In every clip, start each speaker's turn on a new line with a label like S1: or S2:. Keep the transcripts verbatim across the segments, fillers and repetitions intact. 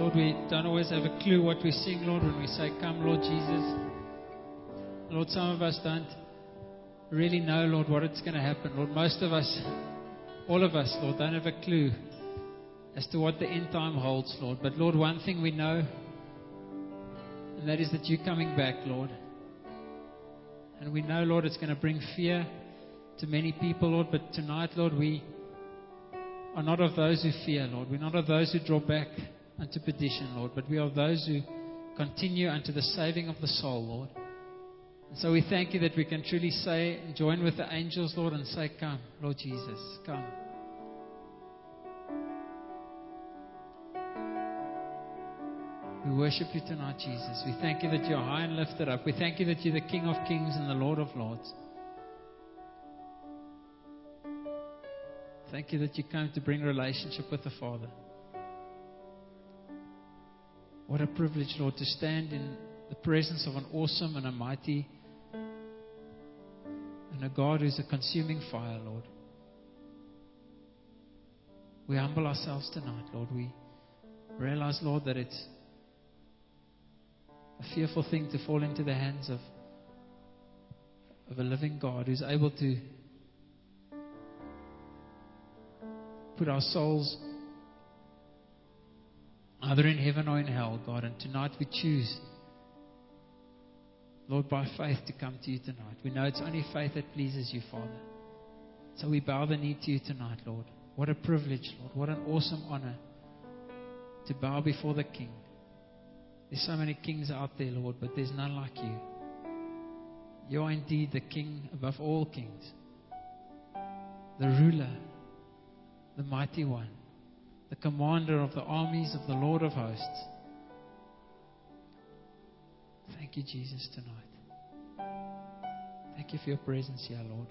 S1: Lord, we don't always have a clue what we sing, Lord, when we say, come, Lord Jesus. Lord, some of us don't really know, Lord, what it's going to happen. Lord, most of us, all of us, Lord, don't have a clue as to what the end time holds, Lord. But, Lord, one thing we know, and that is that you're coming back, Lord. And we know, Lord, it's going to bring fear to many people, Lord. But tonight, Lord, we are not of those who fear, Lord. We're not of those who draw back unto perdition, Lord. But we are of those who continue unto the saving of the soul, Lord. And so we thank you that we can truly say, join with the angels, Lord, and say, come, Lord Jesus, come. We worship you tonight, Jesus. We thank you that you're high and lifted up. We thank you that you're the King of kings and the Lord of lords. Thank you that you came to bring relationship with the Father. What a privilege, Lord, to stand in the presence of an awesome and a mighty and a God who's a consuming fire, Lord. We humble ourselves tonight, Lord. We realize, Lord, that it's a fearful thing to fall into the hands of, of a living God who's able to put our souls either in heaven or in hell, God. And tonight we choose, Lord, by faith to come to you tonight. We know it's only faith that pleases you, Father. So we bow the knee to you tonight, Lord. What a privilege, Lord. What an awesome honor to bow before the King. There's so many kings out there, Lord, but there's none like you. You are indeed the King above all kings, the ruler, the mighty one, the commander of the armies of the Lord of hosts. Thank you, Jesus, tonight. Thank you for your presence here, Lord.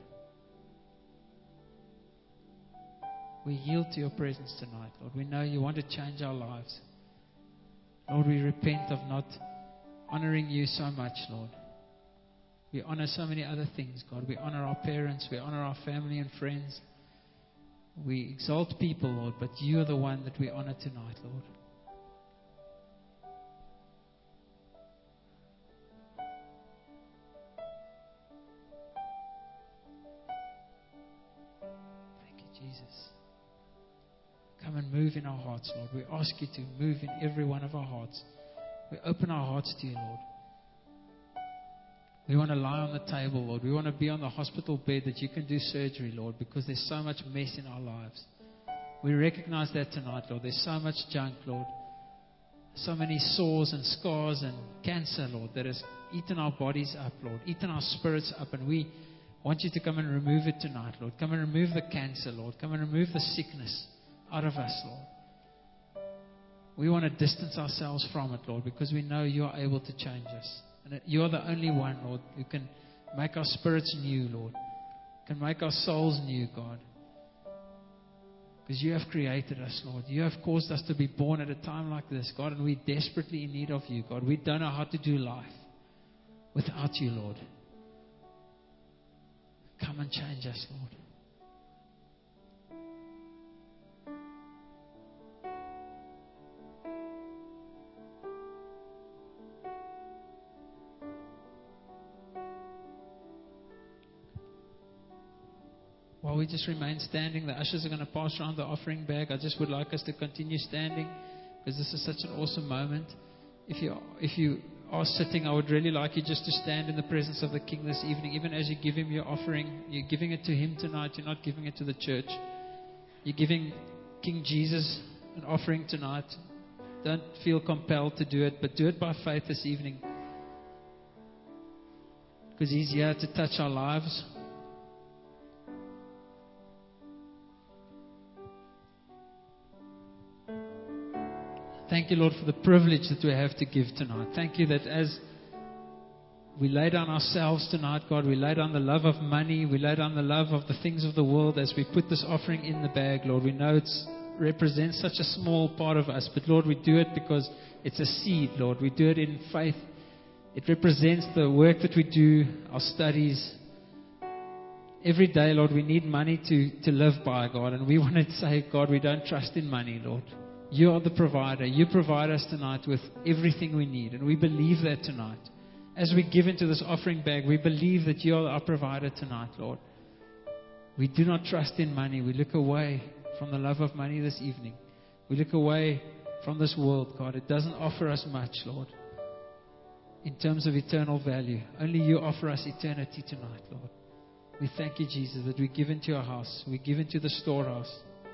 S1: We yield to your presence tonight, Lord. We know you want to change our lives. Lord, we repent of not honoring you so much, Lord. We honor so many other things, God. We honor our parents. We honor our family and friends. We exalt people, Lord, but you are the one that we honor tonight, Lord. Thank you, Jesus. Come and move in our hearts, Lord. We ask you to move in every one of our hearts. We open our hearts to you, Lord. We want to lie on the table, Lord. We want to be on the hospital bed that you can do surgery, Lord, because there's so much mess in our lives. We recognize that tonight, Lord. There's so much junk, Lord. So many sores and scars and cancer, Lord, that has eaten our bodies up, Lord, eaten our spirits up. And we want you to come and remove it tonight, Lord. Come and remove the cancer, Lord. Come and remove the sickness out of us, Lord. We want to distance ourselves from it, Lord, because we know you are able to change us. And that you are the only one, Lord, who can make our spirits new, Lord. Can make our souls new, God. Because you have created us, Lord. You have caused us to be born at a time like this, God, and we're desperately in need of you, God. We don't know how to do life without you, Lord. Come and change us, Lord. While we just remain standing, the ushers are going to pass around the offering bag. I just would like us to continue standing because this is such an awesome moment. If you if you are sitting, I would really like you just to stand in the presence of the King this evening. Even as you give him your offering, you're giving it to him tonight. You're not giving it to the church. You're giving King Jesus an offering tonight. Don't feel compelled to do it, but do it by faith this evening because he's here to touch our lives. Thank you, Lord, for the privilege that we have to give tonight. Thank you that as we lay down ourselves tonight, God, we lay down the love of money, we lay down the love of the things of the world as we put this offering in the bag, Lord. We know it represents such a small part of us, but Lord, we do it because it's a seed, Lord. We do it in faith. It represents the work that we do, our studies. Every day, Lord, we need money to, to live by, God, and we want to say, God, we don't trust in money, Lord. You are the provider. You provide us tonight with everything we need. And we believe that tonight. As we give into this offering bag, we believe that you are our provider tonight, Lord. We do not trust in money. We look away from the love of money this evening. We look away from this world, God. It doesn't offer us much, Lord, in terms of eternal value. Only you offer us eternity tonight, Lord. We thank you, Jesus, that we give into your house. We give into the storehouse.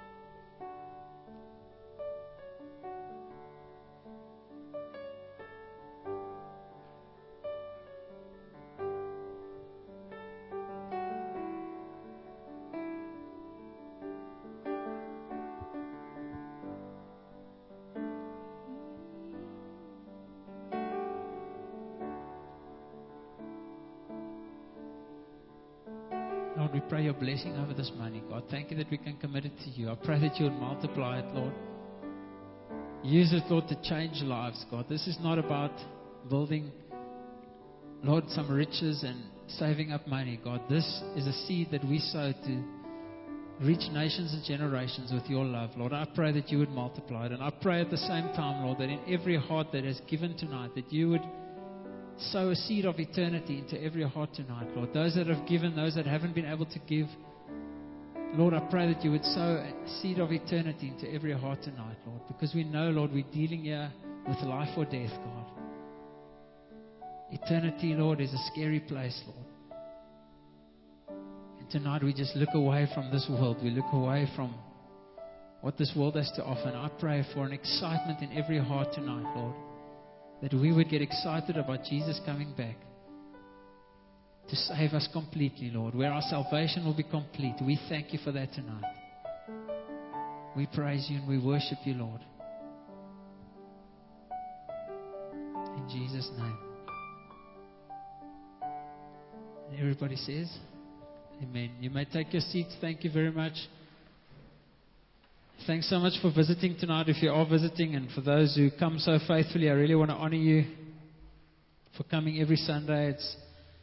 S1: Lord, we pray your blessing over this money, God. Thank you that we can commit it to you. I pray that you would multiply it, Lord. Use it, Lord, to change lives, God. This is not about building, Lord, some riches and saving up money, God. This is a seed that we sow to reach nations and generations with your love, Lord. I pray that you would multiply it. And I pray at the same time, Lord, that in every heart that has given tonight, that you would sow a seed of eternity into every heart tonight, Lord. Those that have given, those that haven't been able to give, Lord, I pray that you would sow a seed of eternity into every heart tonight, Lord. Because we know, Lord, we're dealing here with life or death, God. Eternity, Lord, is a scary place, Lord. And tonight we just look away from this world. We look away from what this world has to offer. And I pray for an excitement in every heart tonight, Lord. That we would get excited about Jesus coming back to save us completely, Lord. Where our salvation will be complete. We thank you for that tonight. We praise you and we worship you, Lord. In Jesus' name. And everybody says, amen. You may take your seats. Thank you very much. Thanks so much for visiting tonight, if you are visiting, and for those who come so faithfully. I really want to honor you for coming every Sunday. It's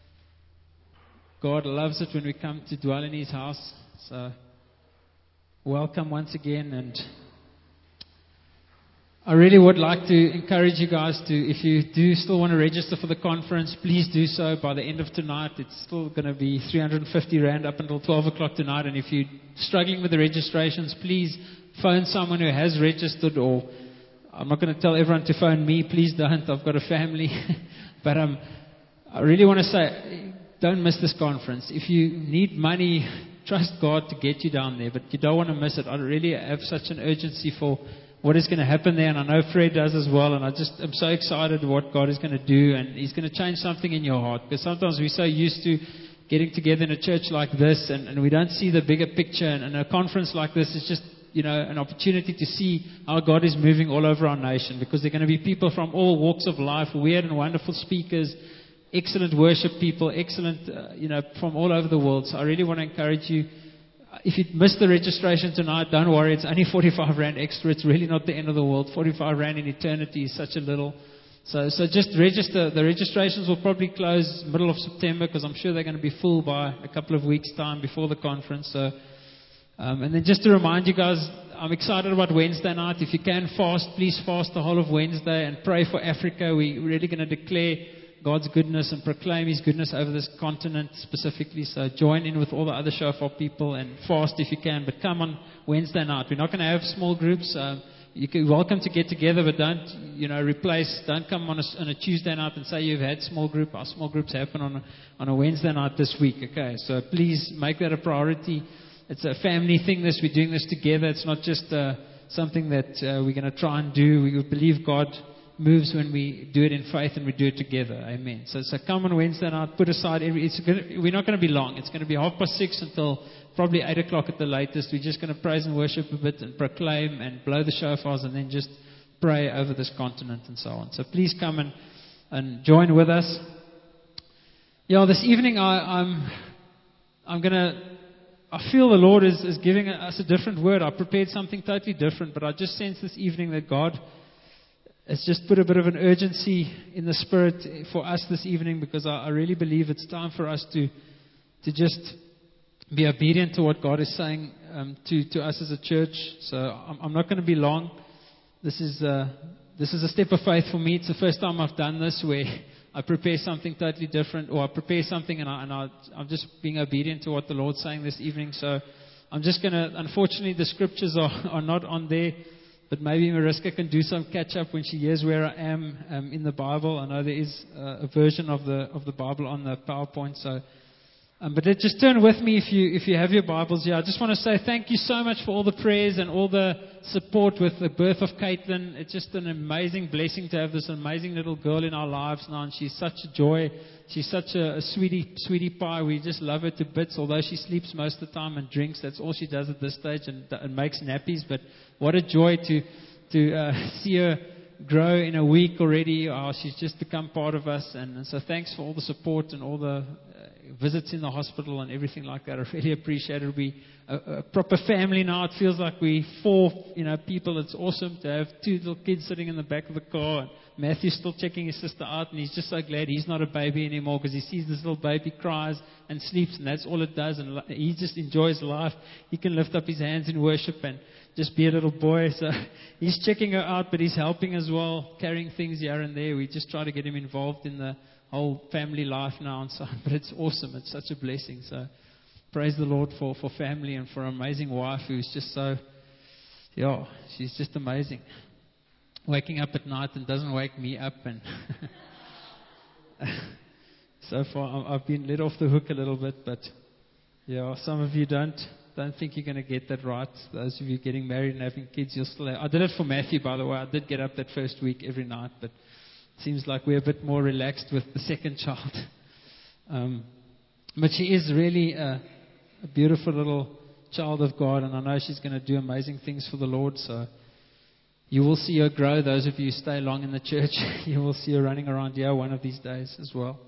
S1: God loves it when we come to dwell in His house. So welcome once again, and I really would like to encourage you guys to, if you do still want to register for the conference, please do so by the end of tonight. It's still going to be three hundred fifty rand up until twelve o'clock tonight. And if you're struggling with the registrations, please phone someone who has registered, or I'm not going to tell everyone to phone me. Please don't. I've got a family. But um, I really want to say, don't miss this conference. If you need money, trust God to get you down there, but you don't want to miss it. I really have such an urgency for what is going to happen there, and I know Fred does as well, and I just am so excited what God is going to do, and He's going to change something in your heart, because sometimes we're so used to getting together in a church like this, and, and we don't see the bigger picture, and, and a conference like this is just, you know, an opportunity to see how God is moving all over our nation, because there are going to be people from all walks of life, weird and wonderful speakers, excellent worship people, excellent, uh, you know, from all over the world. So I really want to encourage you. If you missed the registration tonight, don't worry. It's only forty-five rand extra. It's really not the end of the world. forty-five rand in eternity is such a little. So, so just register. The registrations will probably close middle of September, because I'm sure they're going to be full by a couple of weeks' time before the conference. So, um, and then just to remind you guys, I'm excited about Wednesday night. If you can fast, please fast the whole of Wednesday and pray for Africa. We're really going to declare God's goodness and proclaim His goodness over this continent specifically. So join in with all the other Shofar people and fast if you can. But come on Wednesday night. We're not going to have small groups. Um, you can, you're welcome to get together, but don't, you know, replace. Don't come on a, on a Tuesday night and say you've had small group. Our small groups happen on a, on a Wednesday night this week. Okay, so please make that a priority. It's a family thing. This we're doing this together. It's not just uh, something that uh, we're going to try and do. We believe God moves when we do it in faith and we do it together. Amen. So, so come on Wednesday night, put aside every, it's gonna, we're not going to be long. It's going to be half past six until probably eight o'clock at the latest. We're just going to praise and worship a bit and proclaim and blow the shofars and then just pray over this continent and so on. So please come and, and join with us. Yeah, this evening I, I'm, I'm going to, I feel the Lord is, is giving us a different word. I prepared something totally different, but I just sense this evening that God it's just put a bit of an urgency in the spirit for us this evening, because I, I really believe it's time for us to to just be obedient to what God is saying um, to, to us as a church. So I'm, I'm not going to be long. this is uh, this is a step of faith for me. It's the first time I've done this where I prepare something totally different, or I prepare something and, I, and I, I'm just being obedient to what the Lord's saying this evening. So I'm just going to, unfortunately, the scriptures are, are not on there, but maybe Mariska can do some catch up when she hears where I am um, in the Bible. I know there is uh, a version of the of the Bible on the PowerPoint, so. Um, but just turn with me if you if you have your Bibles here. I just want to say thank you so much for all the prayers and all the support with the birth of Caitlin. It's just an amazing blessing to have this amazing little girl in our lives now, and she's such a joy. She's such a, a sweetie sweetie pie. We just love her to bits, although she sleeps most of the time and drinks. That's all she does at this stage, and, and makes nappies. But what a joy to to uh, see her grow in a week already. Oh, she's just become part of us, and, and so thanks for all the support and all the visits in the hospital and everything like that. I really appreciate it. We a, a proper family now. It feels like we four, you know, people. It's awesome to have two little kids sitting in the back of the car. And Matthew's still checking his sister out, and he's just so glad he's not a baby anymore because he sees this little baby cries and sleeps, and that's all it does. And he just enjoys life. He can lift up his hands in worship and just be a little boy. So he's checking her out, but he's helping as well, carrying things here and there. We just try to get him involved in the whole family life now and so on. But it's awesome. It's such a blessing. So praise the Lord for, for family and for an amazing wife who's just so, yeah, she's just amazing. Waking up at night and doesn't wake me up. And so far I've been let off the hook a little bit. But yeah, some of you don't don't think you're going to get that right. Those of you getting married and having kids, you'll still have, I did it for Matthew, by the way. I did get up that first week every night, but seems like we're a bit more relaxed with the second child. Um, but she is really a, a beautiful little child of God, and I know she's going to do amazing things for the Lord. So you will see her grow. Those of you who stay long in the church, you will see her running around here one of these days as well.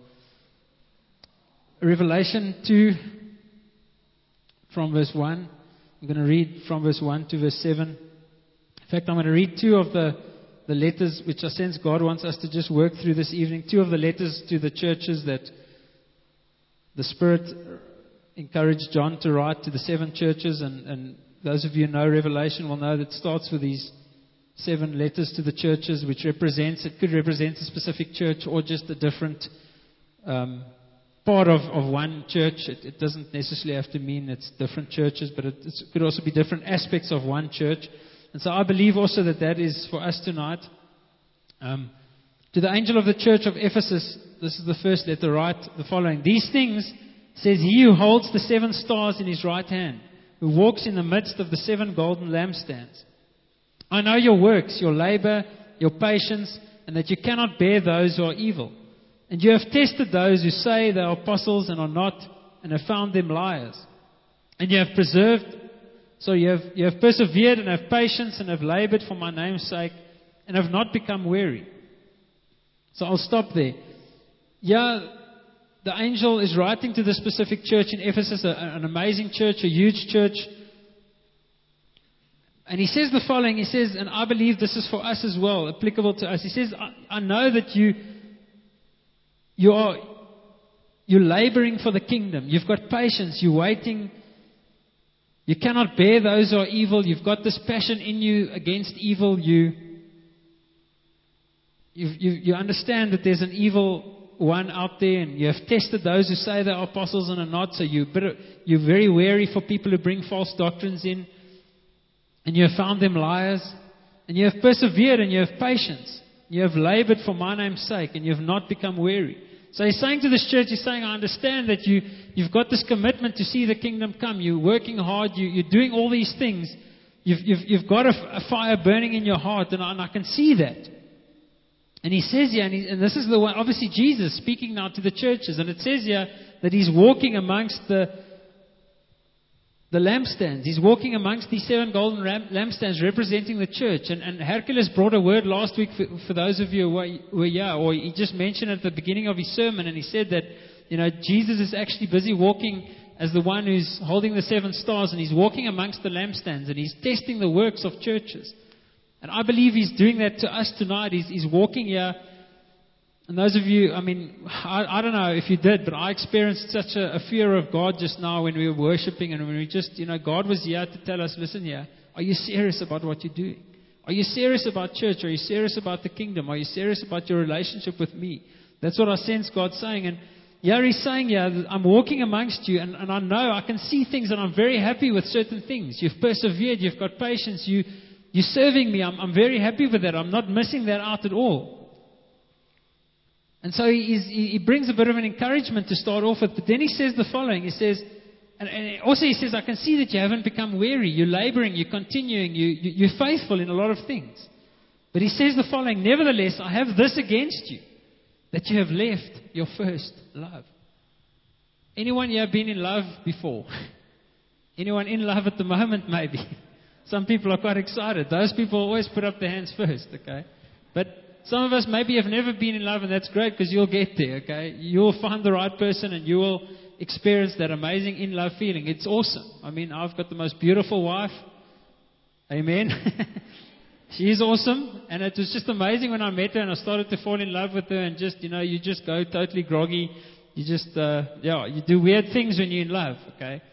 S1: Revelation two, from verse one. I'm going to read from verse one to verse seven. In fact, I'm going to read two of the the letters which I sense God wants us to just work through this evening. Two of the letters to the churches that the Spirit encouraged John to write to the seven churches. And, and those of you who know Revelation will know that it starts with these seven letters to the churches, which represents, it could represent a specific church or just a different um, part of, of one church. It, it doesn't necessarily have to mean it's different churches, but it, it could also be different aspects of one church. And so I believe also that that is for us tonight. Um, to the angel of the church of Ephesus, this is the first letter, write the following. These things says he who holds the seven stars in his right hand, who walks in the midst of the seven golden lampstands. I know your works, your labor, your patience, and that you cannot bear those who are evil. And you have tested those who say they are apostles and are not, and have found them liars. And you have preserved So you have, you have persevered and have patience and have labored for my name's sake and have not become weary. So I'll stop there. Yeah, the angel is writing to the specific church in Ephesus, a, an amazing church, a huge church. And he says the following, he says, and I believe this is for us as well, applicable to us. He says, I, I know that you, you are, you're laboring for the kingdom. You've got patience. You're waiting. You cannot bear those who are evil. You've got this passion in you against evil. You, you, you, you understand that there's an evil one out there, and you have tested those who say they are apostles and are not. So you better, you're very wary for people who bring false doctrines in, and you have found them liars. And you have persevered and you have patience. You have labored for my name's sake, and you have not become weary. So he's saying to this church, he's saying, I understand that you, you've got this commitment to see the kingdom come. You're working hard. You, you're doing all these things. You've, you've, you've got a, a fire burning in your heart, and I, and I can see that. And he says here, and, he, and this is the one, obviously Jesus speaking now to the churches, and it says here that he's walking amongst the, the lampstands. He's walking amongst these seven golden lamp, lampstands representing the church. And, and Hercules brought a word last week for, for those of you who were, who were here, or he just mentioned at the beginning of his sermon, and he said that, you know, Jesus is actually busy walking as the one who's holding the seven stars, and he's walking amongst the lampstands, and he's testing the works of churches. And I believe he's doing that to us tonight. He's, he's walking here. And those of you, I mean, I, I don't know if you did, but I experienced such a, a fear of God just now when we were worshiping, and when we just, you know, God was here to tell us, listen here, are you serious about what you're doing? Are you serious about church? Are you serious about the kingdom? Are you serious about your relationship with me? That's what I sense God saying. And yeah, He's saying, yeah, I'm walking amongst you, and, and I know, I can see things, and I'm very happy with certain things. You've persevered, you've got patience, you, you're serving me. I'm, I'm very happy with that. I'm not missing that out at all. And so he, is, he brings a bit of an encouragement to start off with. But then he says the following. He says, and, and also he says, I can see that you haven't become weary. You're laboring, you're continuing, you, you, you're faithful in a lot of things. But he says the following, nevertheless, I have this against you, that you have left your first love. Anyone here been in love before? Anyone in love at the moment, maybe? Some people are quite excited. Those people always put up their hands first, okay? But some of us maybe have never been in love, and that's great because you'll get there, okay? You'll find the right person and you will experience that amazing in-love feeling. It's awesome. I mean, I've got the most beautiful wife. Amen. She is awesome. And it was just amazing when I met her and I started to fall in love with her, and just, you know, you just go totally groggy. You just, uh, yeah, you do weird things when you're in love, okay?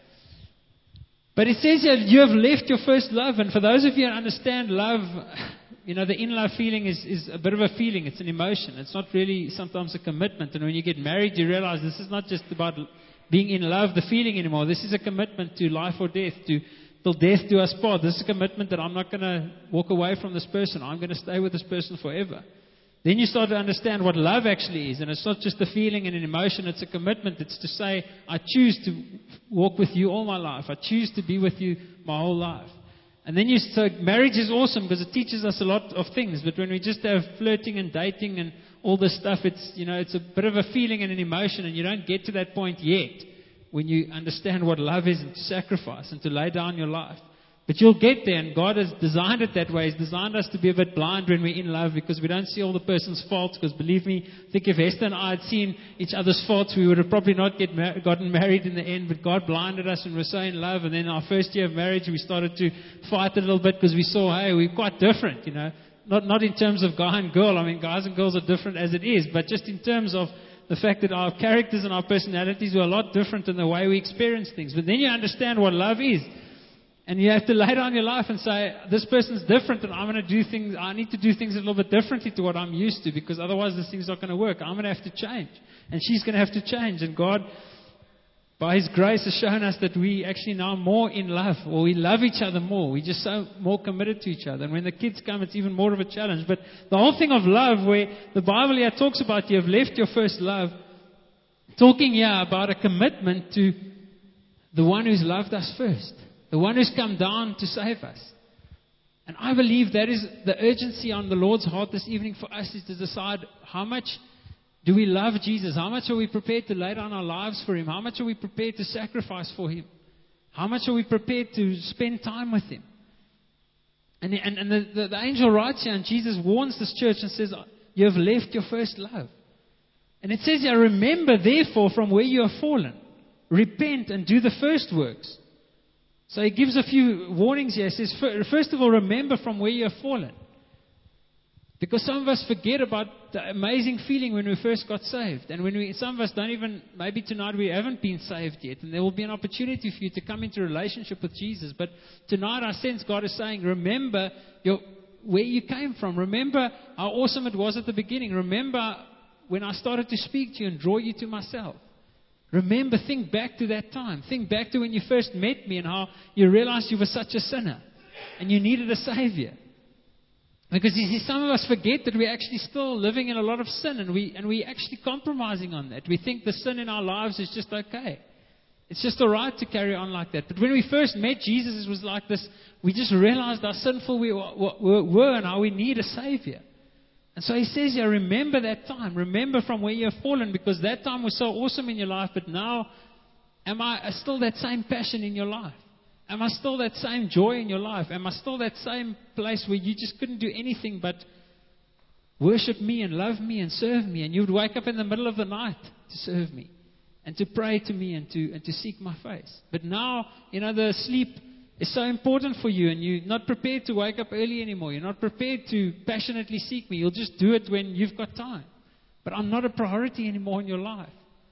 S1: But it says here, you have left your first love. And for those of you who understand love, you know, the in-love feeling is, is a bit of a feeling. It's an emotion. It's not really sometimes a commitment. And when you get married, you realize this is not just about being in love, the feeling anymore. This is a commitment to life or death, to till death do us part. This is a commitment that I'm not going to walk away from this person. I'm going to stay with this person forever. Then you start to understand what love actually is. And it's not just a feeling and an emotion. It's a commitment. It's to say, I choose to walk with you all my life. I choose to be with you my whole life. And then you, so marriage is awesome because it teaches us a lot of things. But when we just have flirting and dating and all this stuff, it's, you know, it's a bit of a feeling and an emotion, and you don't get to that point yet when you understand what love is, and to sacrifice and to lay down your life. But you'll get there, and God has designed it that way. He's designed us to be a bit blind when we're in love because we don't see all the person's faults. Because believe me, I think if Esther and I had seen each other's faults, we would have probably not get mar- gotten married in the end. But God blinded us when we were so in love. And then our first year of marriage, we started to fight a little bit because we saw, hey, we're quite different, you know. Not, not in terms of guy and girl. I mean, guys and girls are different as it is. But just in terms of the fact that our characters and our personalities were a lot different in the way we experience things. But then you understand what love is. And you have to lay down your life and say, this person's different, and I'm going to do things, I need to do things a little bit differently to what I'm used to, because otherwise this thing's not going to work. I'm going to have to change. And she's going to have to change. And God, by His grace, has shown us that we actually now more in love, or we love each other more. We're just so more committed to each other. And when the kids come, it's even more of a challenge. But the whole thing of love, where the Bible here talks about you have left your first love, talking here about a commitment to the one who's loved us first. The one who's come down to save us. And I believe that is the urgency on the Lord's heart this evening for us, is to decide how much do we love Jesus? How much are we prepared to lay down our lives for Him? How much are we prepared to sacrifice for Him? How much are we prepared to spend time with Him? And, and, and the, the, the angel writes here, and Jesus warns this church and says, you have left your first love. And it says here, remember therefore from where you have fallen. Repent and do the first works. So He gives a few warnings here. He says, first of all, remember from where you have fallen. Because some of us forget about the amazing feeling when we first got saved. And when we, some of us don't even, maybe tonight we haven't been saved yet. And there will be an opportunity for you to come into a relationship with Jesus. But tonight I sense God is saying, remember your, where you came from. Remember how awesome it was at the beginning. Remember when I started to speak to you and draw you to myself. Remember, think back to that time. Think back to when you first met me and how you realized you were such a sinner and you needed a Savior. Because you see, some of us forget that we're actually still living in a lot of sin, and we and we're actually compromising on that. We think the sin in our lives is just okay. It's just all right to carry on like that. But when we first met Jesus, it was like this. We just realized how sinful we were and how we need a Savior. And so He says here, remember that time. Remember from where you have fallen, because that time was so awesome in your life. But now, am I still that same passion in your life? Am I still that same joy in your life? Am I still that same place where you just couldn't do anything but worship me and love me and serve me? And you would wake up in the middle of the night to serve me and to pray to me and to and to seek my face. But now, you know, the sleep is so important for you, and you're not prepared to wake up early anymore. You're not prepared to passionately seek me. You'll just do it when you've got time. But I'm not a priority anymore in your life.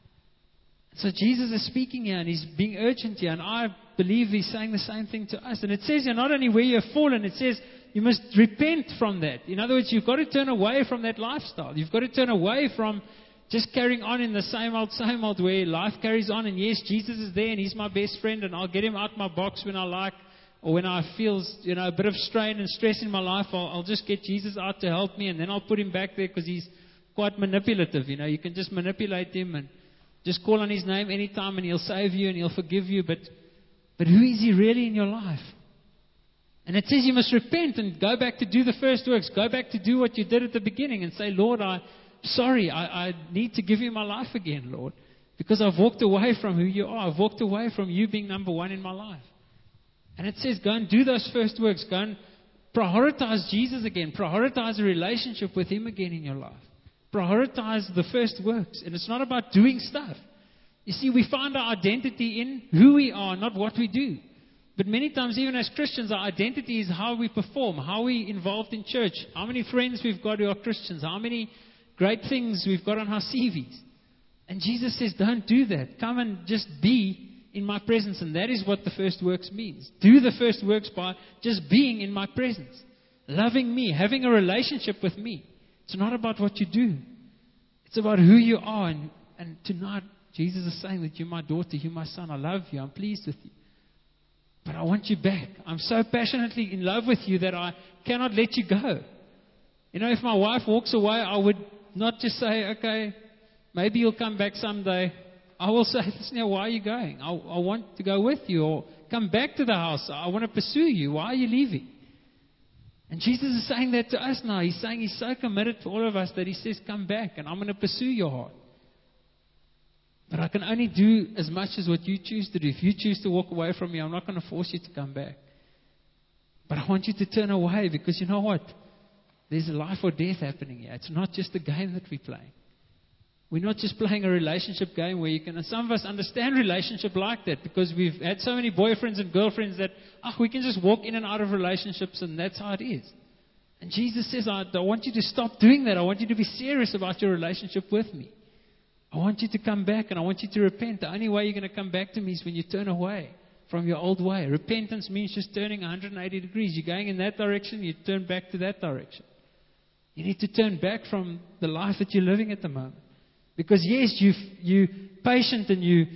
S1: So Jesus is speaking here, and He's being urgent here, and I believe He's saying the same thing to us. And it says here, not only where you have fallen, it says you must repent from that. In other words, you've got to turn away from that lifestyle. You've got to turn away from just carrying on in the same old, same old way. Life carries on, and yes, Jesus is there, and He's my best friend, and I'll get Him out my box when I like, or when I feel, you know, a bit of strain and stress in my life. I'll, I'll just get Jesus out to help me, and then I'll put Him back there because He's quite manipulative. You know, you can just manipulate Him and just call on His name anytime, and He'll save you and He'll forgive you. But, but who is He really in your life? And it says you must repent and go back to do the first works. Go back to do what you did at the beginning and say, Lord, I. Sorry, I, I need to give You my life again, Lord, because I've walked away from who You are. I've walked away from You being number one in my life. And it says, go and do those first works. Go and prioritize Jesus again. Prioritize a relationship with Him again in your life. Prioritize the first works. And it's not about doing stuff. You see, we find our identity in who we are, not what we do. But many times, even as Christians, our identity is how we perform, how we involved in church, how many friends we've got who are Christians, how many great things we've got on our C Vs. And Jesus says, don't do that. Come and just be in my presence. And that is what the first works means. Do the first works by just being in my presence. Loving me, having a relationship with me. It's not about what you do. It's about who you are. And, and tonight, Jesus is saying that you're my daughter, you're my son. I love you. I'm pleased with you. But I want you back. I'm so passionately in love with you that I cannot let you go. You know, if my wife walks away, I would not just say, okay, maybe you'll come back someday. I will say, listen, why are you going? I, I want to go with you. Or come back to the house. I want to pursue you. Why are you leaving? And Jesus is saying that to us now. He's saying He's so committed to all of us that He says, come back and I'm going to pursue your heart. But I can only do as much as what you choose to do. If you choose to walk away from me, I'm not going to force you to come back. But I want you to turn away, because you know what? There's a life or death happening here. It's not just a game that we're playing. We're not just playing a relationship game where you can, and some of us understand relationship like that because we've had so many boyfriends and girlfriends that, oh, we can just walk in and out of relationships and that's how it is. And Jesus says, I, I want you to stop doing that. I want you to be serious about your relationship with me. I want you to come back and I want you to repent. The only way you're going to come back to me is when you turn away from your old way. Repentance means just turning one hundred eighty degrees. You're going in that direction, you turn back to that direction. You need to turn back from the life that you're living at the moment. Because yes, you you patient and you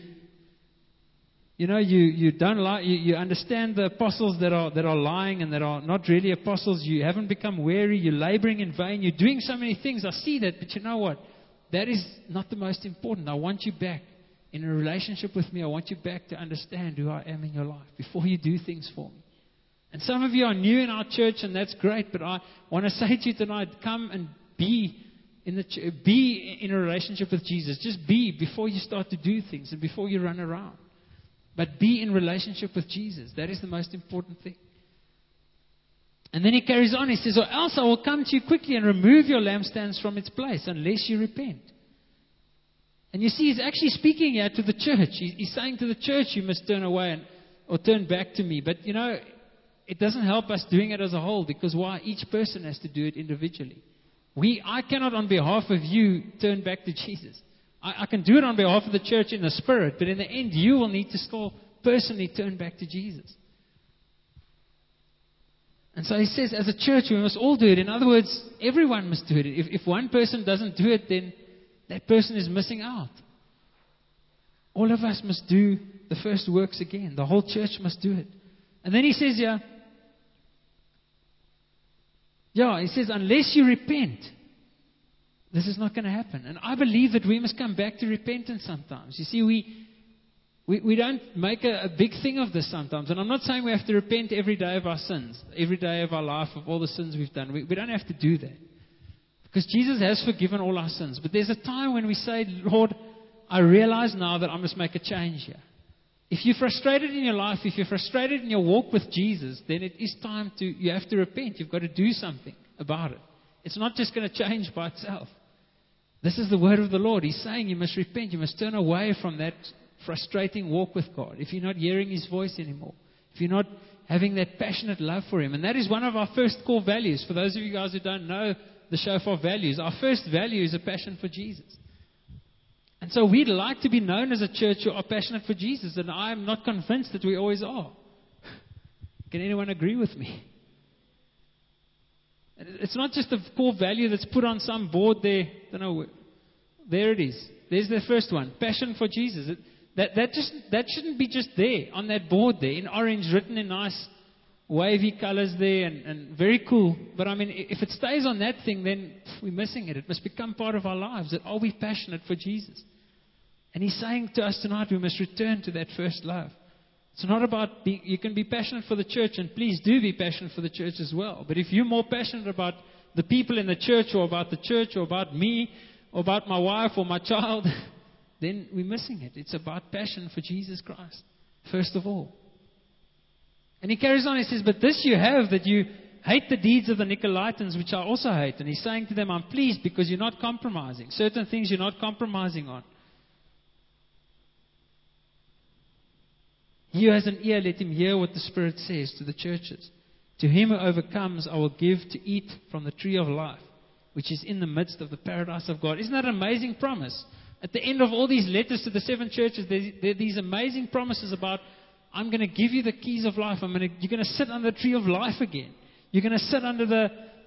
S1: you know you you don't lie. You, you understand the apostles that are that are lying and that are not really apostles. You haven't become weary. You're laboring in vain. You're doing so many things. I see that, but you know what? That is not the most important. I want you back in a relationship with me. I want you back to understand who I am in your life before you do things for me. And some of you are new in our church, and that's great. But I want to say to you tonight, come and be in the ch- be in a relationship with Jesus. Just be before you start to do things and before you run around. But be in relationship with Jesus. That is the most important thing. And then he carries on. He says, or else I will come to you quickly and remove your lampstands from its place unless you repent. And you see, he's actually speaking here to the church. He's saying to the church, you must turn away and, or turn back to me. But, you know, it doesn't help us doing it as a whole, because why? Each person has to do it individually. We, I cannot on behalf of you turn back to Jesus. I, I can do it on behalf of the church in the spirit, but in the end, you will need to still personally turn back to Jesus. And so he says, as a church, we must all do it. In other words, everyone must do it. If, if one person doesn't do it, then that person is missing out. All of us must do the first works again. The whole church must do it. And then he says, yeah, yeah, he says, unless you repent, this is not going to happen. And I believe that we must come back to repentance sometimes. You see, we we, we don't make a, a big thing of this sometimes. And I'm not saying we have to repent every day of our sins, every day of our life, of all the sins we've done. We, we don't have to do that. Because Jesus has forgiven all our sins. But there's a time when we say, Lord, I realize now that I must make a change here. If you're frustrated in your life, if you're frustrated in your walk with Jesus, then it is time to, you have to repent. You've got to do something about it. It's not just going to change by itself. This is the word of the Lord. He's saying you must repent. You must turn away from that frustrating walk with God. If you're not hearing His voice anymore, if you're not having that passionate love for Him. And that is one of our first core values. For those of you guys who don't know the Shofar values, our first value is a passion for Jesus. And so we'd like to be known as a church who are passionate for Jesus. And I'm not convinced that we always are. Can anyone agree with me? It's not just a core value that's put on some board there. I don't know. There it is. There's the first one. Passion for Jesus. It, that, that, just, that shouldn't be just there on that board there in orange, written in nice wavy colors there and, and very cool. But I mean, if it stays on that thing, then we're missing it. It must become part of our lives. That are we passionate for Jesus? And He's saying to us tonight, we must return to that first love. It's not about, being, you can be passionate for the church, and please do be passionate for the church as well. But if you're more passionate about the people in the church, or about the church, or about me, or about my wife, or my child, then we're missing it. It's about passion for Jesus Christ, first of all. And he carries on, he says, but this you have, that you hate the deeds of the Nicolaitans, which I also hate. And he's saying to them, I'm pleased because you're not compromising. Certain things you're not compromising on. He who has an ear, let him hear what the Spirit says to the churches. To him who overcomes, I will give to eat from the tree of life, which is in the midst of the paradise of God. Isn't that an amazing promise? At the end of all these letters to the seven churches, there, there are these amazing promises about, I'm going to give you the keys of life. I'm going to, you're going to sit under the tree of life again. You're going to sit under the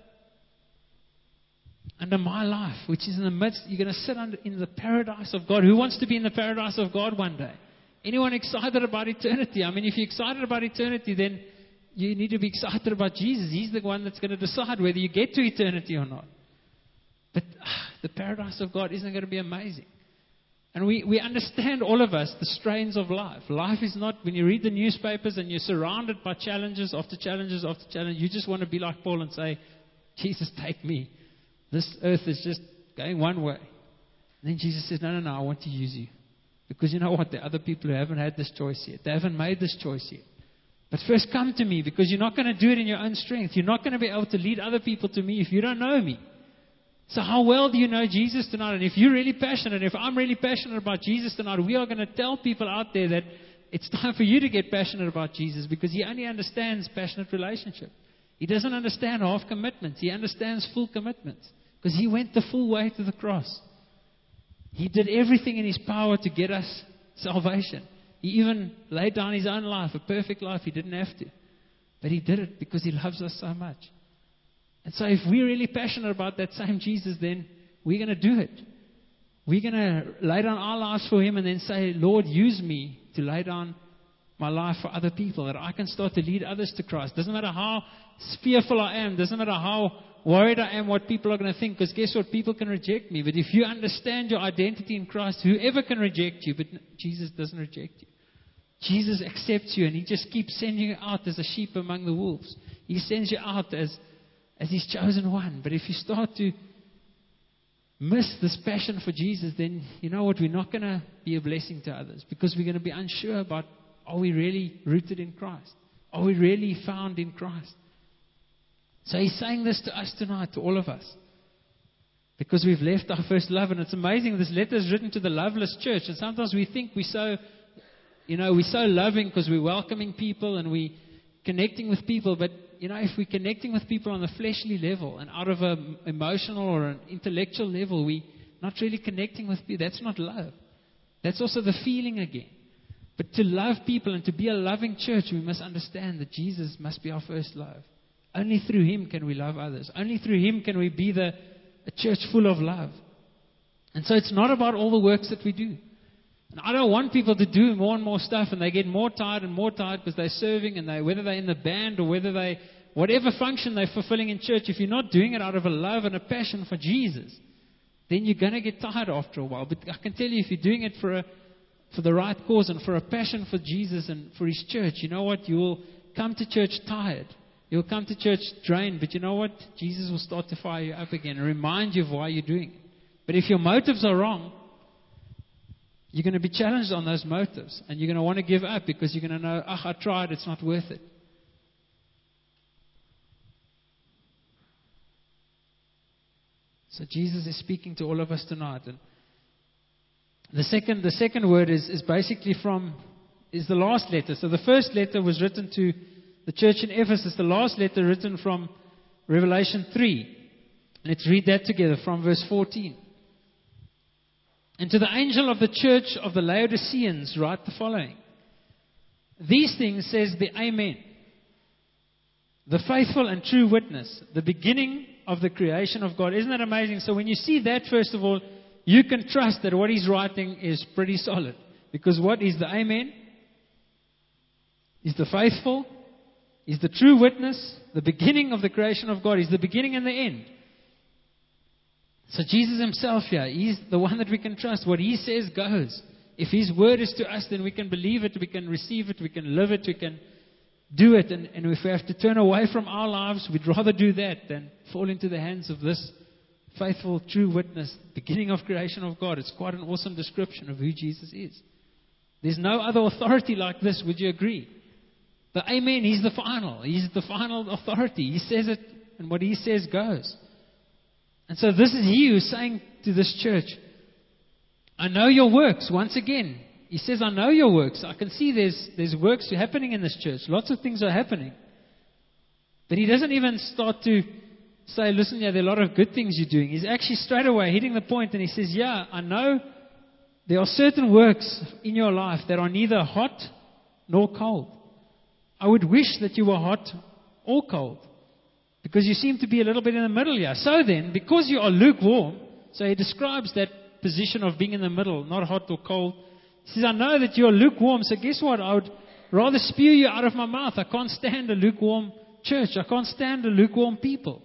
S1: under my life, which is in the midst. You're going to sit under in the paradise of God. Who wants to be in the paradise of God one day? Anyone excited about eternity? I mean, if you're excited about eternity, then you need to be excited about Jesus. He's the one that's going to decide whether you get to eternity or not. But ah, the paradise of God isn't going to be amazing. And we, we understand, all of us, the strains of life. Life is not, when you read the newspapers and you're surrounded by challenges after challenges after challenges, you just want to be like Paul and say, Jesus, take me. This earth is just going one way. And then Jesus says, no, no, no, I want to use you. Because you know what? There are other people who haven't had this choice yet. They haven't made this choice yet. But first come to me, because you're not going to do it in your own strength. You're not going to be able to lead other people to me if you don't know me. So how well do you know Jesus tonight? And if you're really passionate, if I'm really passionate about Jesus tonight, we are going to tell people out there that it's time for you to get passionate about Jesus, because He only understands passionate relationship. He doesn't understand half commitments. He understands full commitments, because He went the full way to the cross. He did everything in His power to get us salvation. He even laid down His own life, a perfect life. He didn't have to. But He did it because He loves us so much. And so if we're really passionate about that same Jesus, then we're going to do it. We're going to lay down our lives for Him and then say, Lord, use me to lay down my life for other people, that I can start to lead others to Christ. Doesn't matter how fearful I am. Doesn't matter how worried I am what people are going to think, because guess what? People can reject me. But if you understand your identity in Christ, whoever can reject you, but Jesus doesn't reject you. Jesus accepts you, and He just keeps sending you out as a sheep among the wolves. He sends you out as, as His chosen one. But if you start to miss this passion for Jesus, then you know what? We're not going to be a blessing to others, because we're going to be unsure about, are we really rooted in Christ? Are we really found in Christ? So He's saying this to us tonight, to all of us, because we've left our first love. And it's amazing, this letter is written to the loveless church. And sometimes we think we're so, you know, we're so loving because we're welcoming people and we're connecting with people. But, you know, if we're connecting with people on a fleshly level and out of an emotional or an intellectual level, we're not really connecting with people. That's not love. That's also the feeling again. But to love people and to be a loving church, we must understand that Jesus must be our first love. Only through Him can we love others. Only through Him can we be the a church full of love. And so it's not about all the works that we do. And I don't want people to do more and more stuff, and they get more tired and more tired because they're serving, and they, whether they're in the band or whether they, whatever function they're fulfilling in church, if you're not doing it out of a love and a passion for Jesus, then you're going to get tired after a while. But I can tell you, if you're doing it for a for the right cause and for a passion for Jesus and for His church, you know what? You will come to church tired. You'll come to church drained, but you know what? Jesus will start to fire you up again and remind you of why you're doing it. But if your motives are wrong, you're going to be challenged on those motives, and you're going to want to give up because you're going to know, ah, I tried, it's not worth it. So Jesus is speaking to all of us tonight. And the second, the second word is, is basically from, is the last letter. So the first letter was written to the church in Ephesus. The last letter written from Revelation three. Let's read that together from verse fourteen. And to the angel of the church of the Laodiceans write the following. These things says the Amen, The faithful and true witness, the beginning of the creation of God. Isn't that amazing? So when you see that, first of all, you can trust that what he's writing is pretty solid. Because what is the Amen? Is the faithful, is the true witness, the beginning of the creation of God, is the beginning and the end. So Jesus himself here, he's the one that we can trust. What he says goes. If his word is to us, then we can believe it, we can receive it, we can live it, we can do it. And, and if we have to turn away from our lives, we'd rather do that than fall into the hands of this faithful, true witness, beginning of creation of God. It's quite an awesome description of who Jesus is. There's no other authority like this, would you agree? The Amen, he's the final. He's the final authority. He says it, and what he says goes. And so this is he who's saying to this church, I know your works. Once again, he says, I know your works. I can see there's, there's works happening in this church. Lots of things are happening. But he doesn't even start to say, listen, yeah, there are a lot of good things you're doing. He's actually straight away hitting the point, and he says, yeah, I know there are certain works in your life that are neither hot nor cold. I would wish that you were hot or cold, because you seem to be a little bit in the middle here. So then, because you are lukewarm, so he describes that position of being in the middle, not hot or cold. He says, I know that you are lukewarm, so guess what? I would rather spew you out of my mouth. I can't stand a lukewarm church. I can't stand a lukewarm people.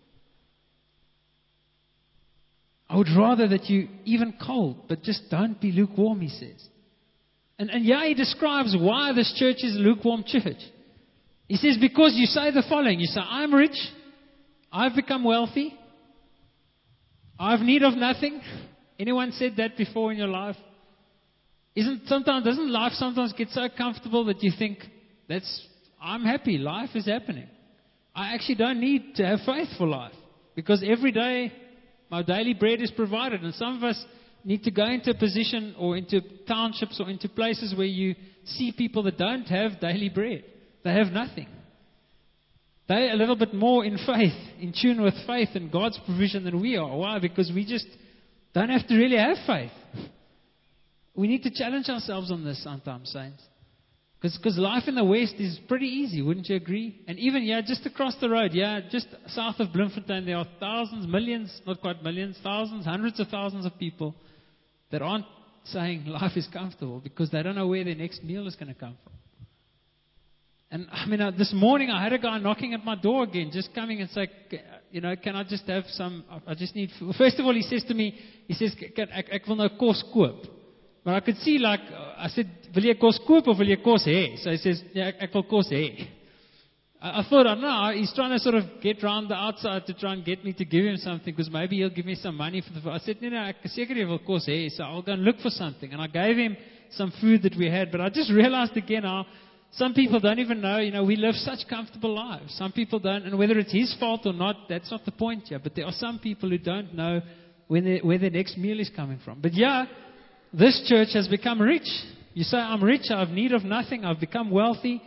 S1: I would rather that you even cold, but just don't be lukewarm, he says. And, and yeah, he describes why this church is a lukewarm church. He says, because you say the following. You say, I'm rich. I've become wealthy. I've need of nothing. Anyone said that before in your life? Isn't sometimes doesn't life sometimes get so comfortable that you think, that's I'm happy, life is happening. I actually don't need to have faith for life, because every day my daily bread is provided. And some of us need to go into a position or into townships or into places where you see people that don't have daily bread. They have nothing. They're a little bit more in faith, in tune with faith and God's provision than we are. Why? Because we just don't have to really have faith. We need to challenge ourselves on this sometimes, saints. Because life in the West is pretty easy, wouldn't you agree? And even, yeah, just across the road, yeah, just south of Bloemfontein, there are thousands, millions, not quite millions, thousands, hundreds of thousands of people that aren't saying life is comfortable because they don't know where their next meal is going to come from. And I mean, uh, this morning I had a guy knocking at my door again, just coming and saying, you know, can I just have some, I just need food. First of all, he says to me, he says, can, ek, ek wil nou kos koop. But I could see, like, I said, wil jy kos koop of wil jy kos hê? So he says, yeah, ek, ek wil kos hê. I, I thought, I don't know, he's trying to sort of get round the outside to try and get me to give him something, because maybe he'll give me some money for the food. I said, no, no, ek seker jy wil kos hê, so I'll go and look for something. And I gave him some food that we had, but I just realized again how some people don't even know, you know, we live such comfortable lives. Some people don't, and whether it's his fault or not, that's not the point here. But there are some people who don't know when they, where their next meal is coming from. But yeah, this church has become rich. You say, I'm rich, I have need of nothing, I've become wealthy.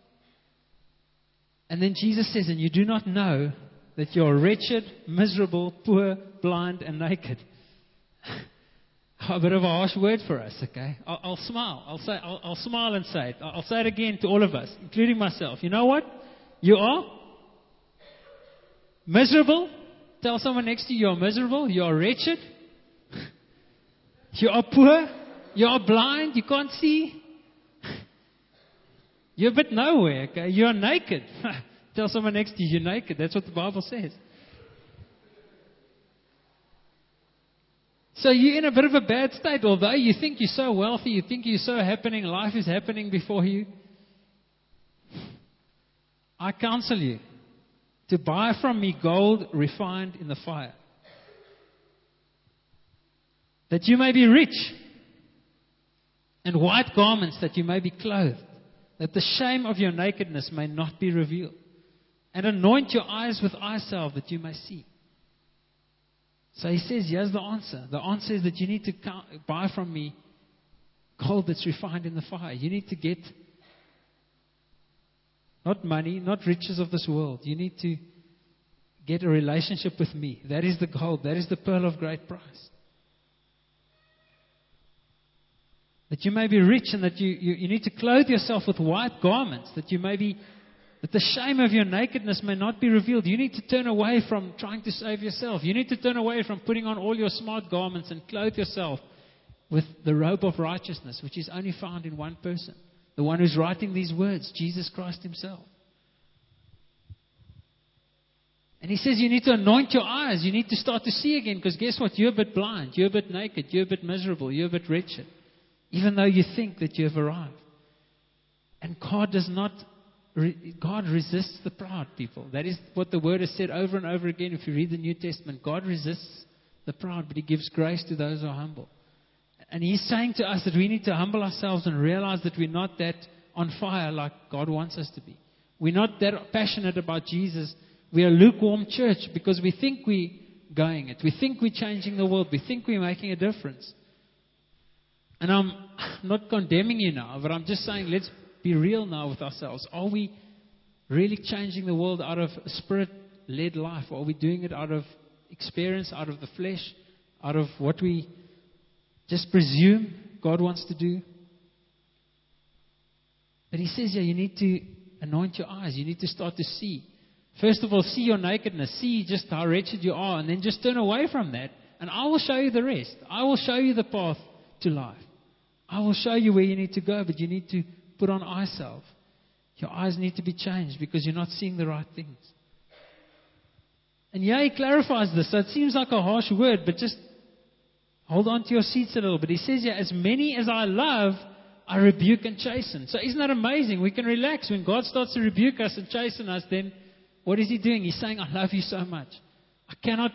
S1: And then Jesus says, and you do not know that you're wretched, miserable, poor, blind, and naked. A bit of a harsh word for us, okay? I'll, I'll smile. I'll say, I'll, I'll smile and say it. I'll say it again to all of us, including myself. You know what? You are miserable. Tell someone next to you, you're miserable. You are wretched. You are poor. You are blind. You can't see. You're a bit nowhere, okay? You are naked. Tell someone next to you, you're naked. That's what the Bible says. So you're in a bit of a bad state. Although you think you're so wealthy, you think you're so happening, life is happening before you. I counsel you to buy from me gold refined in the fire, that you may be rich, and white garments that you may be clothed, that the shame of your nakedness may not be revealed, and anoint your eyes with eye salve that you may see. So he says, here's the answer. The answer is that you need to buy from me gold that's refined in the fire. You need to get not money, not riches of this world. You need to get a relationship with me. That is the gold. That is the pearl of great price. That you may be rich, and that you, you, you need to clothe yourself with white garments, that you may be That the shame of your nakedness may not be revealed. You need to turn away from trying to save yourself. You need to turn away from putting on all your smart garments and clothe yourself with the robe of righteousness, which is only found in one person. The one who's writing these words, Jesus Christ himself. And he says you need to anoint your eyes. You need to start to see again, because guess what? You're a bit blind. You're a bit naked. You're a bit miserable. You're a bit wretched. Even though you think that you have arrived. And God does not, God resists the proud, people. That is what the word has said over and over again. If you read the New Testament, God resists the proud, but he gives grace to those who are humble. And he's saying to us that we need to humble ourselves and realize that we're not that on fire like God wants us to be. We're not that passionate about Jesus. We're a lukewarm church because we think we're going it. We think we're changing the world. We think we're making a difference. And I'm not condemning you now, but I'm just saying let's be real now with ourselves. Are we really changing the world out of a spirit-led life? Or are we doing it out of experience, out of the flesh, out of what we just presume God wants to do? But he says, yeah, you need to anoint your eyes. You need to start to see. First of all, see your nakedness. See just how wretched you are. And then just turn away from that. And I will show you the rest. I will show you the path to life. I will show you where you need to go. But you need to put on eye salve. Your eyes need to be changed because you're not seeing the right things. And yeah, he clarifies this. So it seems like a harsh word, but just hold on to your seats a little bit. He says, yeah, as many as I love, I rebuke and chasten. So isn't that amazing? We can relax. When God starts to rebuke us and chasten us, then what is he doing? He's saying, I love you so much. I cannot,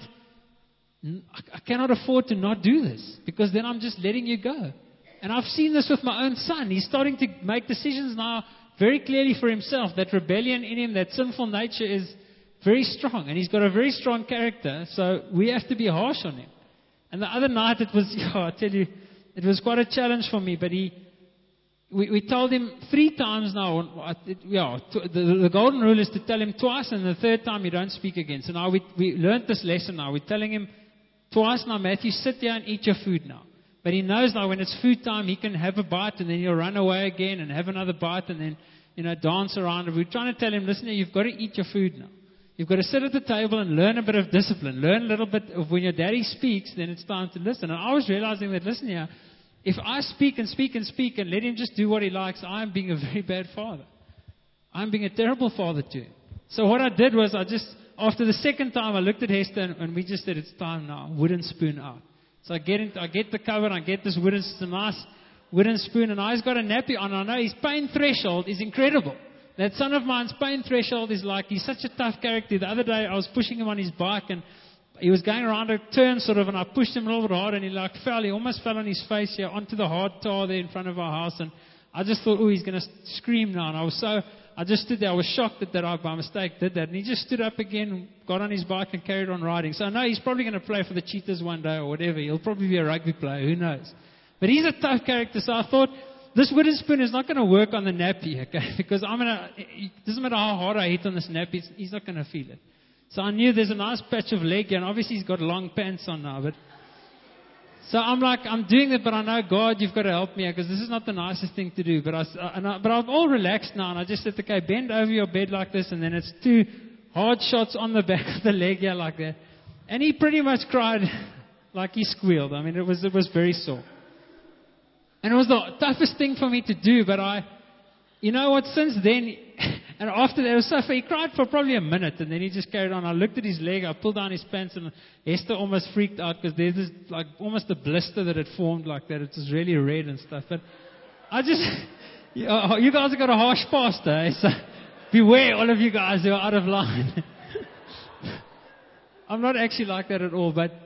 S1: I cannot afford to not do this because then I'm just letting you go. And I've seen this with my own son. He's starting to make decisions now very clearly for himself. That rebellion in him, that sinful nature is very strong. And he's got a very strong character. So we have to be harsh on him. And the other night it was, yeah, I tell you, it was quite a challenge for me. But he, we, we told him three times now, yeah, the, the golden rule is to tell him twice, and the third time you don't speak again. So now we, we learned this lesson now. We're telling him twice now, Matthew, sit here and eat your food now. But he knows now when it's food time, he can have a bite and then he'll run away again and have another bite and then, you know, dance around. And we're trying to tell him, listen, you've got to eat your food now. You've got to sit at the table and learn a bit of discipline. Learn a little bit of when your daddy speaks, then it's time to listen. And I was realizing that, listen here, if I speak and speak and speak and let him just do what he likes, I'm being a very bad father. I'm being a terrible father to him. So what I did was I just, after the second time, I looked at Hester and, and we just said, it's time now. Wooden spoon out. So I get into, I get the cover, I get this wooden, it's a nice wooden spoon, and I's got a nappy on. I know his pain threshold is incredible. That son of mine's pain threshold is like, he's such a tough character. The other day I was pushing him on his bike and he was going around a turn sort of, and I pushed him a little bit hard and he like fell. He almost fell on his face here onto the hard tar there in front of our house. And I just thought, oh, he's going to scream now. And I was so, I just stood there. I was shocked that, that I by mistake did that. And he just stood up again, got on his bike and carried on riding. So I know he's probably going to play for the Cheetahs one day or whatever. He'll probably be a rugby player. Who knows? But he's a tough character. So I thought, this wooden spoon is not going to work on the nappy, okay? Because I'm going to, it doesn't matter how hard I hit on this nappy, he's not going to feel it. So I knew there's a nice patch of leg here, and obviously he's got long pants on now. But so I'm like, I'm doing it, but I know, God, you've got to help me, because this is not the nicest thing to do. But, I, and I, but I'm all relaxed now, and I just said, okay, bend over your bed like this, and then it's two hard shots on the back of the leg here like that. And he pretty much cried like he squealed. I mean, it was it was very sore. And it was the toughest thing for me to do, but I, you know what, since then, and after that, it was so funny. He cried for probably a minute, and then he just carried on. I looked at his leg, I pulled down his pants, and Esther almost freaked out, because there's this, like, almost a blister that had formed like that. It was really red and stuff. But I just, you guys have got a harsh pastor, eh? So beware, all of you guys who are out of line. I'm not actually like that at all, but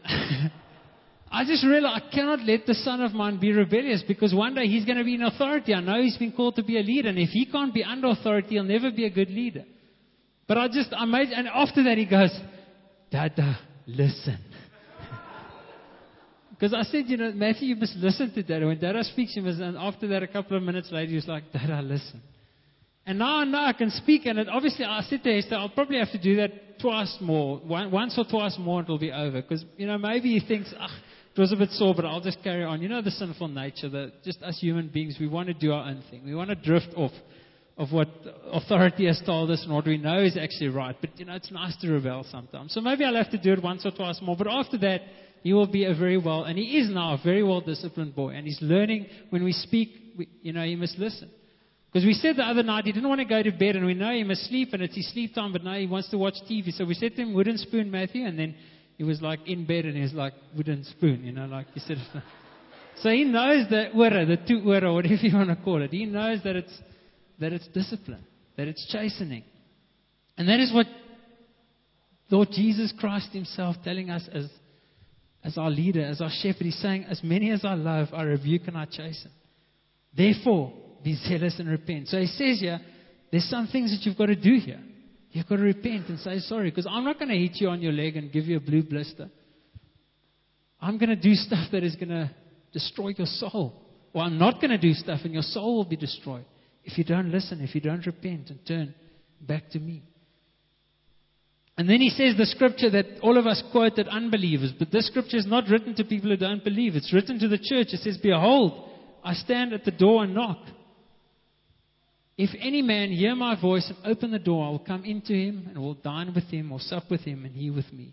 S1: I just realized I cannot let the son of mine be rebellious, because one day he's going to be in authority. I know he's been called to be a leader, and if he can't be under authority, he'll never be a good leader. But I just, I made, and after that he goes, Dada, listen. Because I said, you know, Matthew, you must listen to Dada. When Dada speaks, you must, and after that, a couple of minutes later, he was like, Dada, listen. And now I know I can speak, and it, obviously I said to Esther, I'll probably have to do that twice more. One, once or twice more, it'll be over. Because, you know, maybe he thinks, ah, it was a bit sore, but I'll just carry on. You know the sinful nature, that just us human beings, we want to do our own thing. We want to drift off of what authority has told us and what we know is actually right. But, you know, it's nice to rebel sometimes. So maybe I'll have to do it once or twice more. But after that, he will be a very well, and he is now a very well-disciplined boy. And he's learning when we speak, we, you know, he must listen. Because we said the other night he didn't want to go to bed, and we know he must sleep, and it's his sleep time, but now he wants to watch T V. So we said to him, wooden spoon, Matthew, and then he was like in bed, and he was like, wooden spoon, you know, like he said. So he knows the ura, the two ura, whatever you want to call it. He knows that it's that it's discipline, that it's chastening. And that is what Lord Jesus Christ himself telling us as, as our leader, as our shepherd. He's saying, as many as I love, I rebuke and I chasten. Therefore, be zealous and repent. So he says here, there's some things that you've got to do here. You've got to repent and say sorry, because I'm not going to hit you on your leg and give you a blue blister. I'm going to do stuff that is going to destroy your soul. Or I'm not going to do stuff and your soul will be destroyed if you don't listen, if you don't repent and turn back to me. And then he says the scripture that all of us quote at unbelievers, but this scripture is not written to people who don't believe. It's written to the church. It says, behold, I stand at the door and knock. If any man hear my voice and open the door, I will come into him and will dine with him or sup with him and he with me.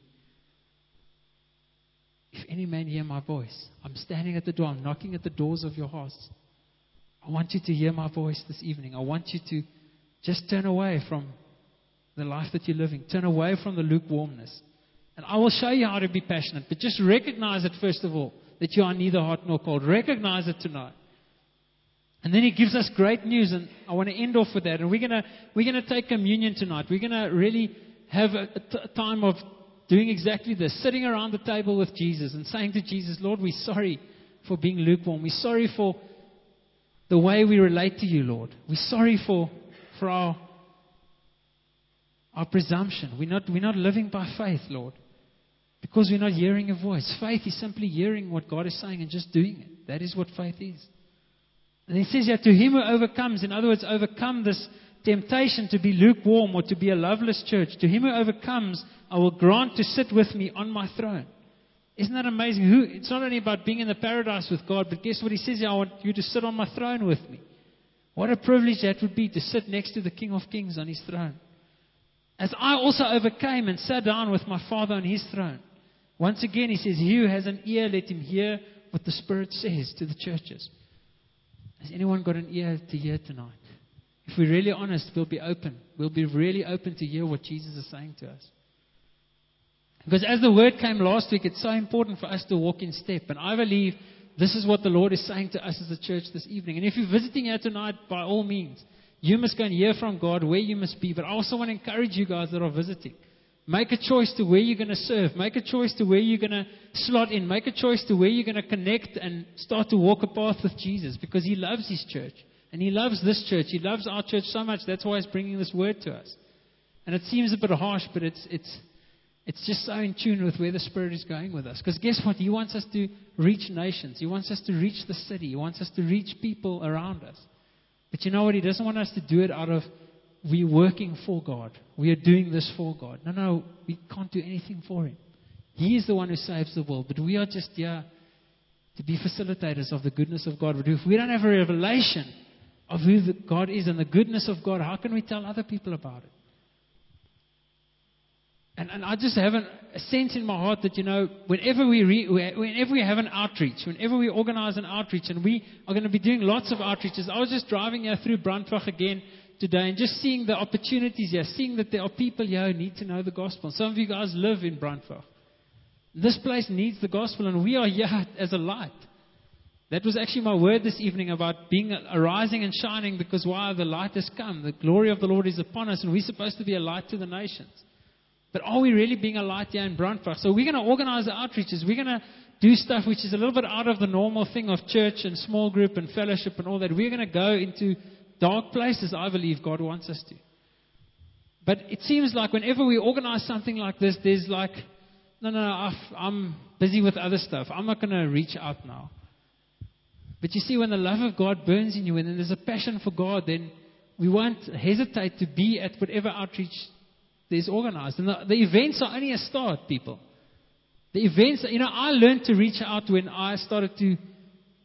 S1: If any man hear my voice, I'm standing at the door. I'm knocking at the doors of your hearts. I want you to hear my voice this evening. I want you to just turn away from the life that you're living. Turn away from the lukewarmness. And I will show you how to be passionate. But just recognize it first of all, that you are neither hot nor cold. Recognize it tonight. And then he gives us great news, and I want to end off with that. And we're gonna we're gonna take communion tonight. We're gonna really have a, a, t- a time of doing exactly this, sitting around the table with Jesus and saying to Jesus, Lord, we're sorry for being lukewarm. We're sorry for the way we relate to you, Lord. We're sorry for for our our presumption. We're not we're not living by faith, Lord, because we're not hearing a voice. Faith is simply hearing what God is saying and just doing it. That is what faith is. And he says here, to him who overcomes, in other words, overcome this temptation to be lukewarm or to be a loveless church. To him who overcomes, I will grant to sit with me on my throne. Isn't that amazing? Who, it's not only about being in the paradise with God, but guess what he says here? I want you to sit on my throne with me. What a privilege that would be to sit next to the King of Kings on his throne. As I also overcame and sat down with my Father on his throne. Once again, he says, he who has an ear, let him hear what the Spirit says to the churches. Has anyone got an ear to hear tonight? If we're really honest, we'll be open. We'll be really open to hear what Jesus is saying to us. Because as the word came last week, it's so important for us to walk in step. And I believe this is what the Lord is saying to us as a church this evening. And if you're visiting here tonight, by all means, you must go and hear from God where you must be. But I also want to encourage you guys that are visiting. Make a choice to where you're going to serve. Make a choice to where you're going to slot in. Make a choice to where you're going to connect and start to walk a path with Jesus. Because He loves His church. And He loves this church. He loves our church so much. That's why He's bringing this word to us. And it seems a bit harsh, but it's it's it's just so in tune with where the Spirit is going with us. Because guess what? He wants us to reach nations. He wants us to reach the city. He wants us to reach people around us. But you know what? He doesn't want us to do it out of we're working for God. We are doing this for God. No, no, we can't do anything for Him. He is the one who saves the world. But we are just here to be facilitators of the goodness of God. But if we don't have a revelation of who the God is and the goodness of God, how can we tell other people about it? And, and I just have an, a sense in my heart that, you know, whenever we, re, whenever we have an outreach, whenever we organize an outreach, and we are going to be doing lots of outreaches. I was just driving here through Brandwag again today and just seeing the opportunities here, seeing that there are people here who need to know the gospel. Some of you guys live in Brandwag. This place needs the gospel, and we are here as a light. That was actually my word this evening about being arising and shining, because why? The light has come. The glory of the Lord is upon us, and we're supposed to be a light to the nations. But are we really being a light here in Brandwag? So we're going to organize the outreaches. We're going to do stuff which is a little bit out of the normal thing of church and small group and fellowship and all that. We're going to go into dark places, I believe God wants us to. But it seems like whenever we organize something like this, there's like, no, no, no, I'm busy with other stuff. I'm not going to reach out now. But you see, when the love of God burns in you and there's a passion for God, then we won't hesitate to be at whatever outreach there's organized. And the, the events are only a start, people. The events, you know, I learned to reach out when I started to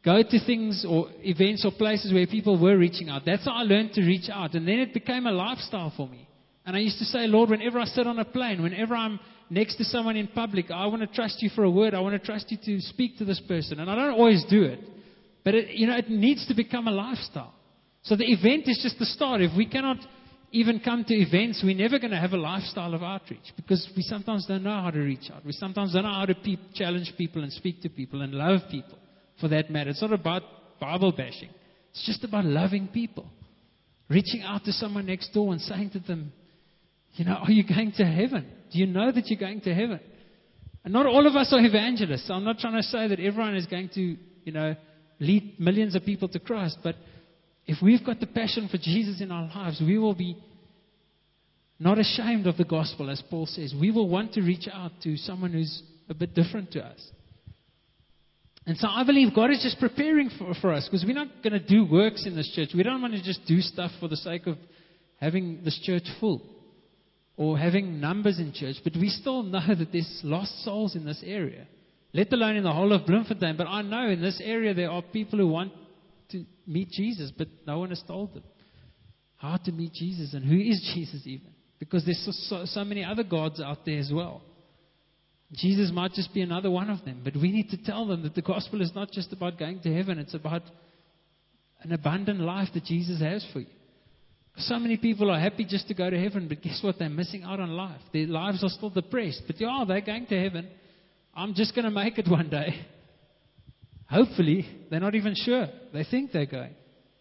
S1: go to things or events or places where people were reaching out. That's how I learned to reach out. And then it became a lifestyle for me. And I used to say, Lord, whenever I sit on a plane, whenever I'm next to someone in public, I want to trust you for a word. I want to trust you to speak to this person. And I don't always do it. But, it, you know, it needs to become a lifestyle. So the event is just the start. If we cannot even come to events, we're never going to have a lifestyle of outreach. Because we sometimes don't know how to reach out. We sometimes don't know how to pe- challenge people and speak to people and love people. For that matter, it's not about Bible bashing. It's just about loving people. Reaching out to someone next door and saying to them, you know, are you going to heaven? Do you know that you're going to heaven? And not all of us are evangelists. I'm not trying to say that everyone is going to, you know, lead millions of people to Christ. But if we've got the passion for Jesus in our lives, we will be not ashamed of the gospel, as Paul says. We will want to reach out to someone who's a bit different to us. And so I believe God is just preparing for, for us, because we're not going to do works in this church. We don't want to just do stuff for the sake of having this church full or having numbers in church. But we still know that there's lost souls in this area, let alone in the whole of Bloemfontein. But I know in this area there are people who want to meet Jesus, but no one has told them how to meet Jesus and who is Jesus even. Because there's so, so, so many other gods out there as well. Jesus might just be another one of them. But we need to tell them that the gospel is not just about going to heaven. It's about an abundant life that Jesus has for you. So many people are happy just to go to heaven, but guess what? They're missing out on life. Their lives are still depressed. But yeah, they're going to heaven. I'm just going to make it one day. Hopefully, they're not even sure. They think they're going.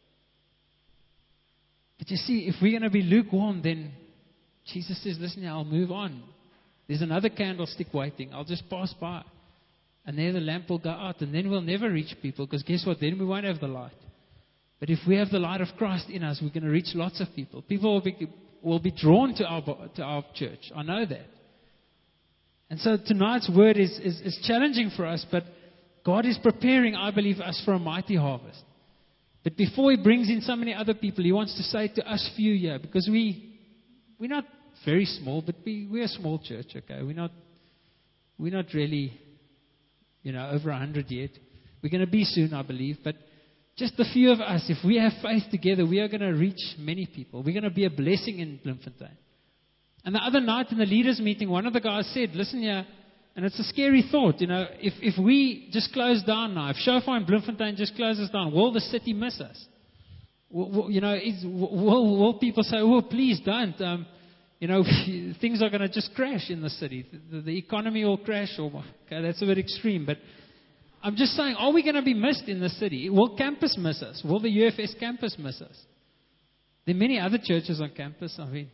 S1: But you see, if we're going to be lukewarm, then Jesus says, listen, I'll move on. There's another candlestick waiting. I'll just pass by. And there the lamp will go out. And then we'll never reach people. Because guess what? Then we won't have the light. But if we have the light of Christ in us, we're going to reach lots of people. People will be, will be drawn to our, to our church. I know that. And so tonight's word is, is, is challenging for us. But God is preparing, I believe, us for a mighty harvest. But before He brings in so many other people, He wants to say to us few here. Because we, we're not very small, but we, we're a small church, okay? We're not, we're not really, you know, over a hundred yet. We're going to be soon, I believe. But just a few of us, if we have faith together, we are going to reach many people. We're going to be a blessing in Bloemfontein. And the other night in the leaders' meeting, one of the guys said, listen here, and it's a scary thought, you know, if, if we just close down now, if Shofar and Bloemfontein just closes down, will the city miss us? Will, will, you know, is, will, will people say, oh, please don't, um, you know, things are going to just crash in the city. The, the economy will crash. Or, okay, that's a bit extreme. But I'm just saying, are we going to be missed in the city? Will campus miss us? Will the U F S campus miss us? There are many other churches on campus. I mean,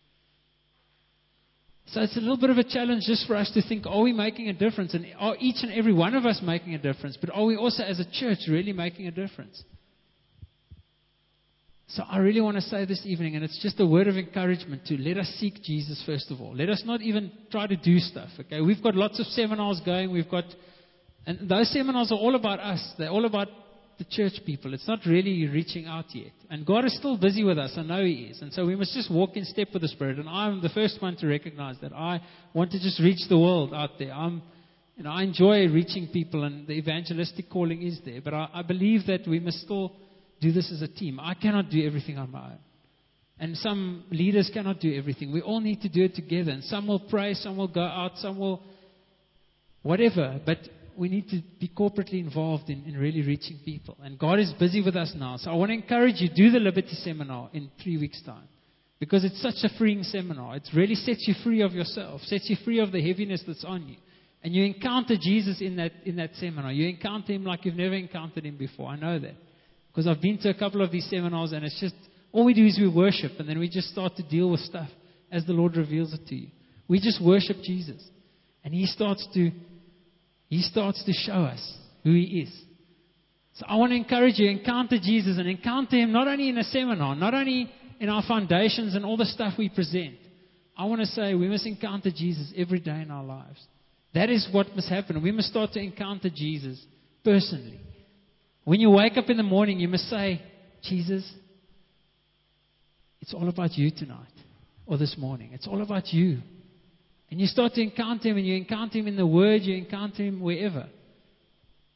S1: so it's a little bit of a challenge just for us to think, are we making a difference? And are each and every one of us making a difference? But are we also as a church really making a difference? So I really want to say this evening, and it's just a word of encouragement to let us seek Jesus first of all. Let us not even try to do stuff, okay? We've got lots of seminars going. We've got, and those seminars are all about us. They're all about the church people. It's not really reaching out yet. And God is still busy with us. I know He is. And so we must just walk in step with the Spirit. And I'm the first one to recognize that. I want to just reach the world out there. I'm, you know, I enjoy reaching people, and the evangelistic calling is there. But I, I believe that we must still do this as a team. I cannot do everything on my own. And some leaders cannot do everything. We all need to do it together. And some will pray, some will go out, some will whatever. But we need to be corporately involved in, in really reaching people. And God is busy with us now. So I want to encourage you, do the Liberty Seminar in three weeks' time. Because it's such a freeing seminar. It really sets you free of yourself, sets you free of the heaviness that's on you. And you encounter Jesus in that, in that seminar. You encounter Him like you've never encountered Him before. I know that. Because I've been to a couple of these seminars, and it's just, all we do is we worship, and then we just start to deal with stuff as the Lord reveals it to you. We just worship Jesus. And He starts to, He starts to show us who He is. So I want to encourage you, encounter Jesus, and encounter Him not only in a seminar, not only in our foundations and all the stuff we present. I want to say we must encounter Jesus every day in our lives. That is what must happen. We must start to encounter Jesus personally. When you wake up in the morning, you must say, Jesus, it's all about you tonight or this morning. It's all about you. And you start to encounter Him, and you encounter Him in the Word, you encounter Him wherever.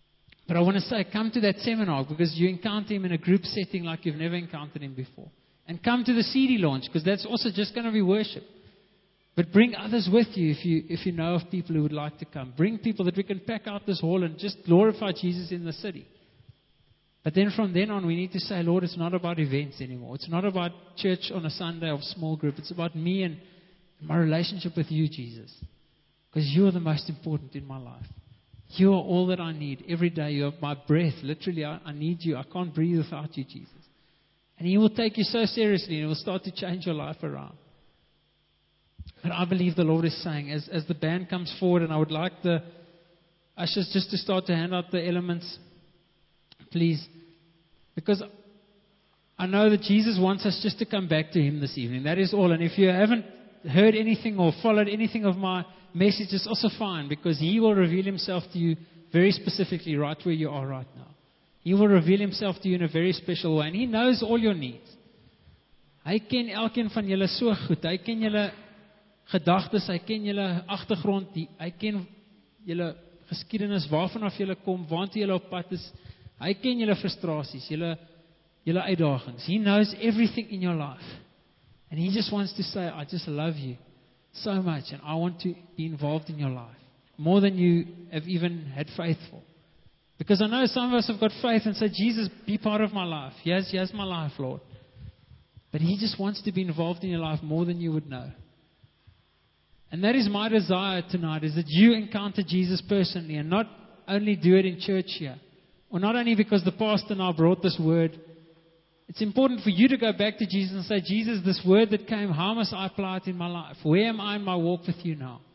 S1: But I want to say, come to that seminar because you encounter him in a group setting like you've never encountered him before. And come to the C D launch because that's also just going to be worship. But bring others with you if you if you know of people who would like to come. Bring people that we can pack out this hall and just glorify Jesus in the city. But then from then on, we need to say, Lord, it's not about events anymore. It's not about church on a Sunday or small group. It's about me and my relationship with you, Jesus. Because you are the most important in my life. You are all that I need. Every day, you are my breath. Literally, I, I need you. I can't breathe without you, Jesus. And He will take you so seriously and He will start to change your life around. But I believe the Lord is saying, as, as the band comes forward, and I would like the ushers just to start to hand out the elements, please. Because I know that Jesus wants us just to come back to Him this evening. That is all. And if you haven't heard anything or followed anything of my message, it's also fine. Because He will reveal Himself to you very specifically right where you are right now. He will reveal Himself to you in a very special way. And He knows all your needs. Hy ken elkeen van julle so goed. Hy ken julle gedagtes, hy ken julle agtergrond, die, hy ken julle geskiedenis, waarvan af julle kom, waartoe julle op pad is. Hy ken julle frustrasies, julle, julle uitdagings. He knows everything in your life. And He just wants to say, I just love you so much and I want to be involved in your life. More than you have even had faith for. Because I know some of us have got faith and say, Jesus, be part of my life. Yes, yes, my life, Lord. But He just wants to be involved in your life more than you would know. And that is my desire tonight, is that you encounter Jesus personally and not only do it in church here. Or not only because the pastor now brought this word. It's important for you to go back to Jesus and say, Jesus, this word that came, how must I apply it in my life? Where am I in my walk with you now?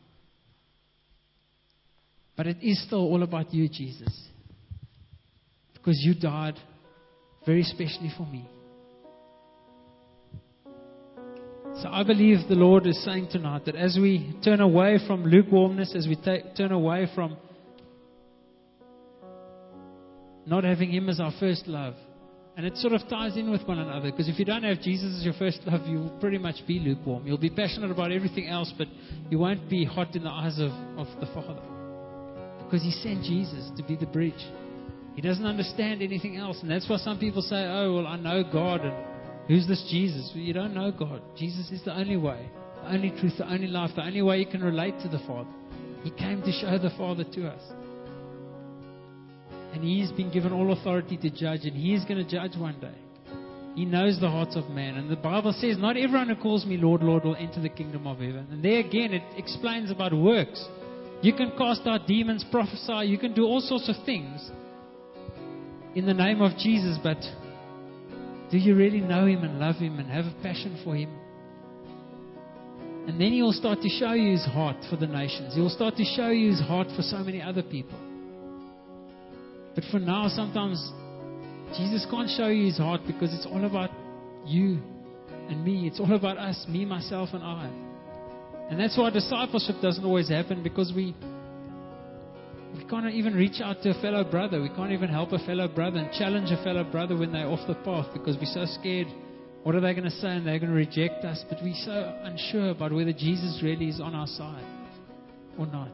S1: But it is still all about you, Jesus. Because you died very specially for me. So I believe the Lord is saying tonight that as we turn away from lukewarmness, as we ta- turn away from not having Him as our first love, and it sort of ties in with one another, because if you don't have Jesus as your first love, you will pretty much be lukewarm. You'll be passionate about everything else, but you won't be hot in the eyes of, of the Father. Because He sent Jesus to be the bridge. He doesn't understand anything else. And that's why some people say, oh, well, I know God, and who's this Jesus? Well, you don't know God. Jesus is the only way, the only truth, the only life, the only way you can relate to the Father. He came to show the Father to us. And He's been given all authority to judge, and He is going to judge one day. He knows the hearts of man. And the Bible says, not everyone who calls me Lord, Lord will enter the kingdom of heaven. And there again, it explains about works. You can cast out demons, prophesy, you can do all sorts of things in the name of Jesus, but do you really know Him and love Him and have a passion for Him? And then He will start to show you His heart for the nations. He will start to show you His heart for so many other people. But for now, sometimes Jesus can't show you His heart because it's all about you and me. It's all about us, me, myself, and I. And that's why discipleship doesn't always happen, because we we can't even reach out to a fellow brother. We can't even help a fellow brother and challenge a fellow brother when they're off the path, because we're so scared. What are they going to say? And they're going to reject us. But we're so unsure about whether Jesus really is on our side or not.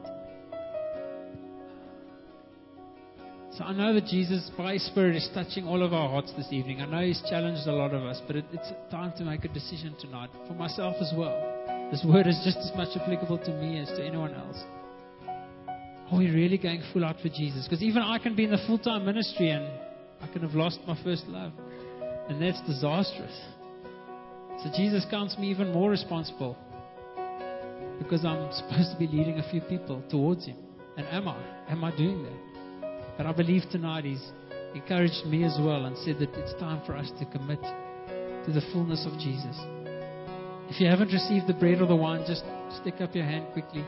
S1: So I know that Jesus, by His Spirit, is touching all of our hearts this evening. I know He's challenged a lot of us, but it, it's time to make a decision tonight. For myself as well. This word is just as much applicable to me as to anyone else. Are we really going full out for Jesus? Because even I can be in the full-time ministry and I can have lost my first love. And that's disastrous. So Jesus counts me even more responsible, because I'm supposed to be leading a few people towards Him. And am I? Am I doing that? But I believe tonight He's encouraged me as well and said that it's time for us to commit to the fullness of Jesus. If you haven't received the bread or the wine, just stick up your hand quickly.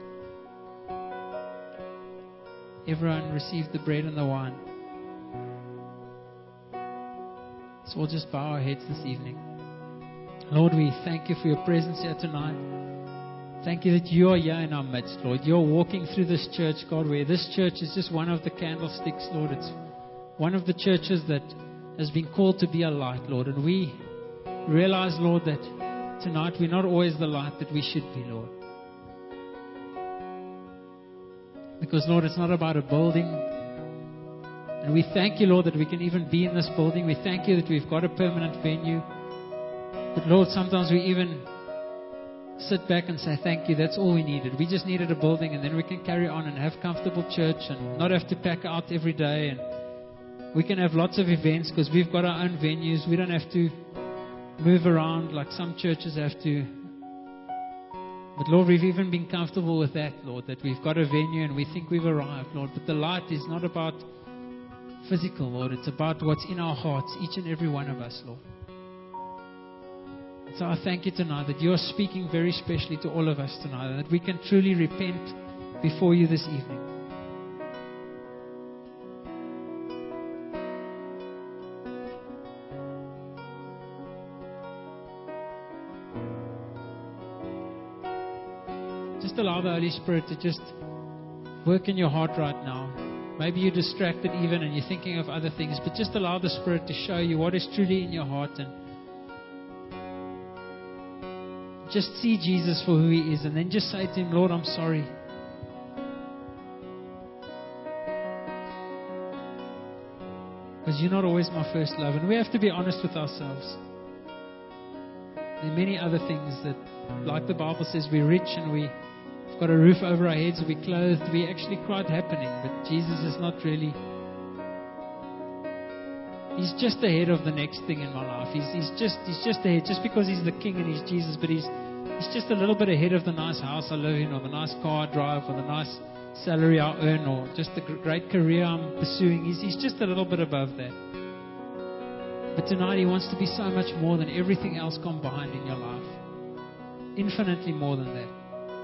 S1: Everyone received the bread and the wine. So we'll just bow our heads this evening. Lord, we thank You for Your presence here tonight. Thank You that You are here in our midst, Lord. You're walking through this church, God, where this church is just one of the candlesticks, Lord. It's one of the churches that has been called to be a light, Lord. And we realize, Lord, that tonight we're not always the light that we should be, Lord. Because, Lord, it's not about a building. And we thank you, Lord, that we can even be in this building. We thank you that we've got a permanent venue. But Lord, sometimes we even sit back and say, thank you, that's all we needed. We just needed a building, and then we can carry on and have comfortable church and not have to pack out every day. And we can have lots of events because we've got our own venues. We don't have to move around like some churches have to. But Lord, we've even been comfortable with that, Lord, that we've got a venue and we think we've arrived, Lord. But the light is not about physical, Lord. It's about what's in our hearts, each and every one of us, Lord. So I thank you tonight that you are speaking very specially to all of us tonight, and that we can truly repent before you this evening. Just allow the Holy Spirit to just work in your heart right now. Maybe you're distracted even and you're thinking of other things, but just allow the Spirit to show you what is truly in your heart, and just see Jesus for who He is, and then just say to Him, Lord, I'm sorry. Because you're not always my first love. And we have to be honest with ourselves. There are many other things that, like the Bible says, we're rich and we've got a roof over our heads, we're clothed, we're actually quite happening. But Jesus is not really... He's just ahead of the next thing in my life. He's, he's just he's just ahead, just because He's the King and He's Jesus, but He's He's just a little bit ahead of the nice house I live in, or the nice car I drive, or the nice salary I earn, or just the great career I'm pursuing. He's, he's just a little bit above that. But tonight He wants to be so much more than everything else combined in your life. Infinitely more than that.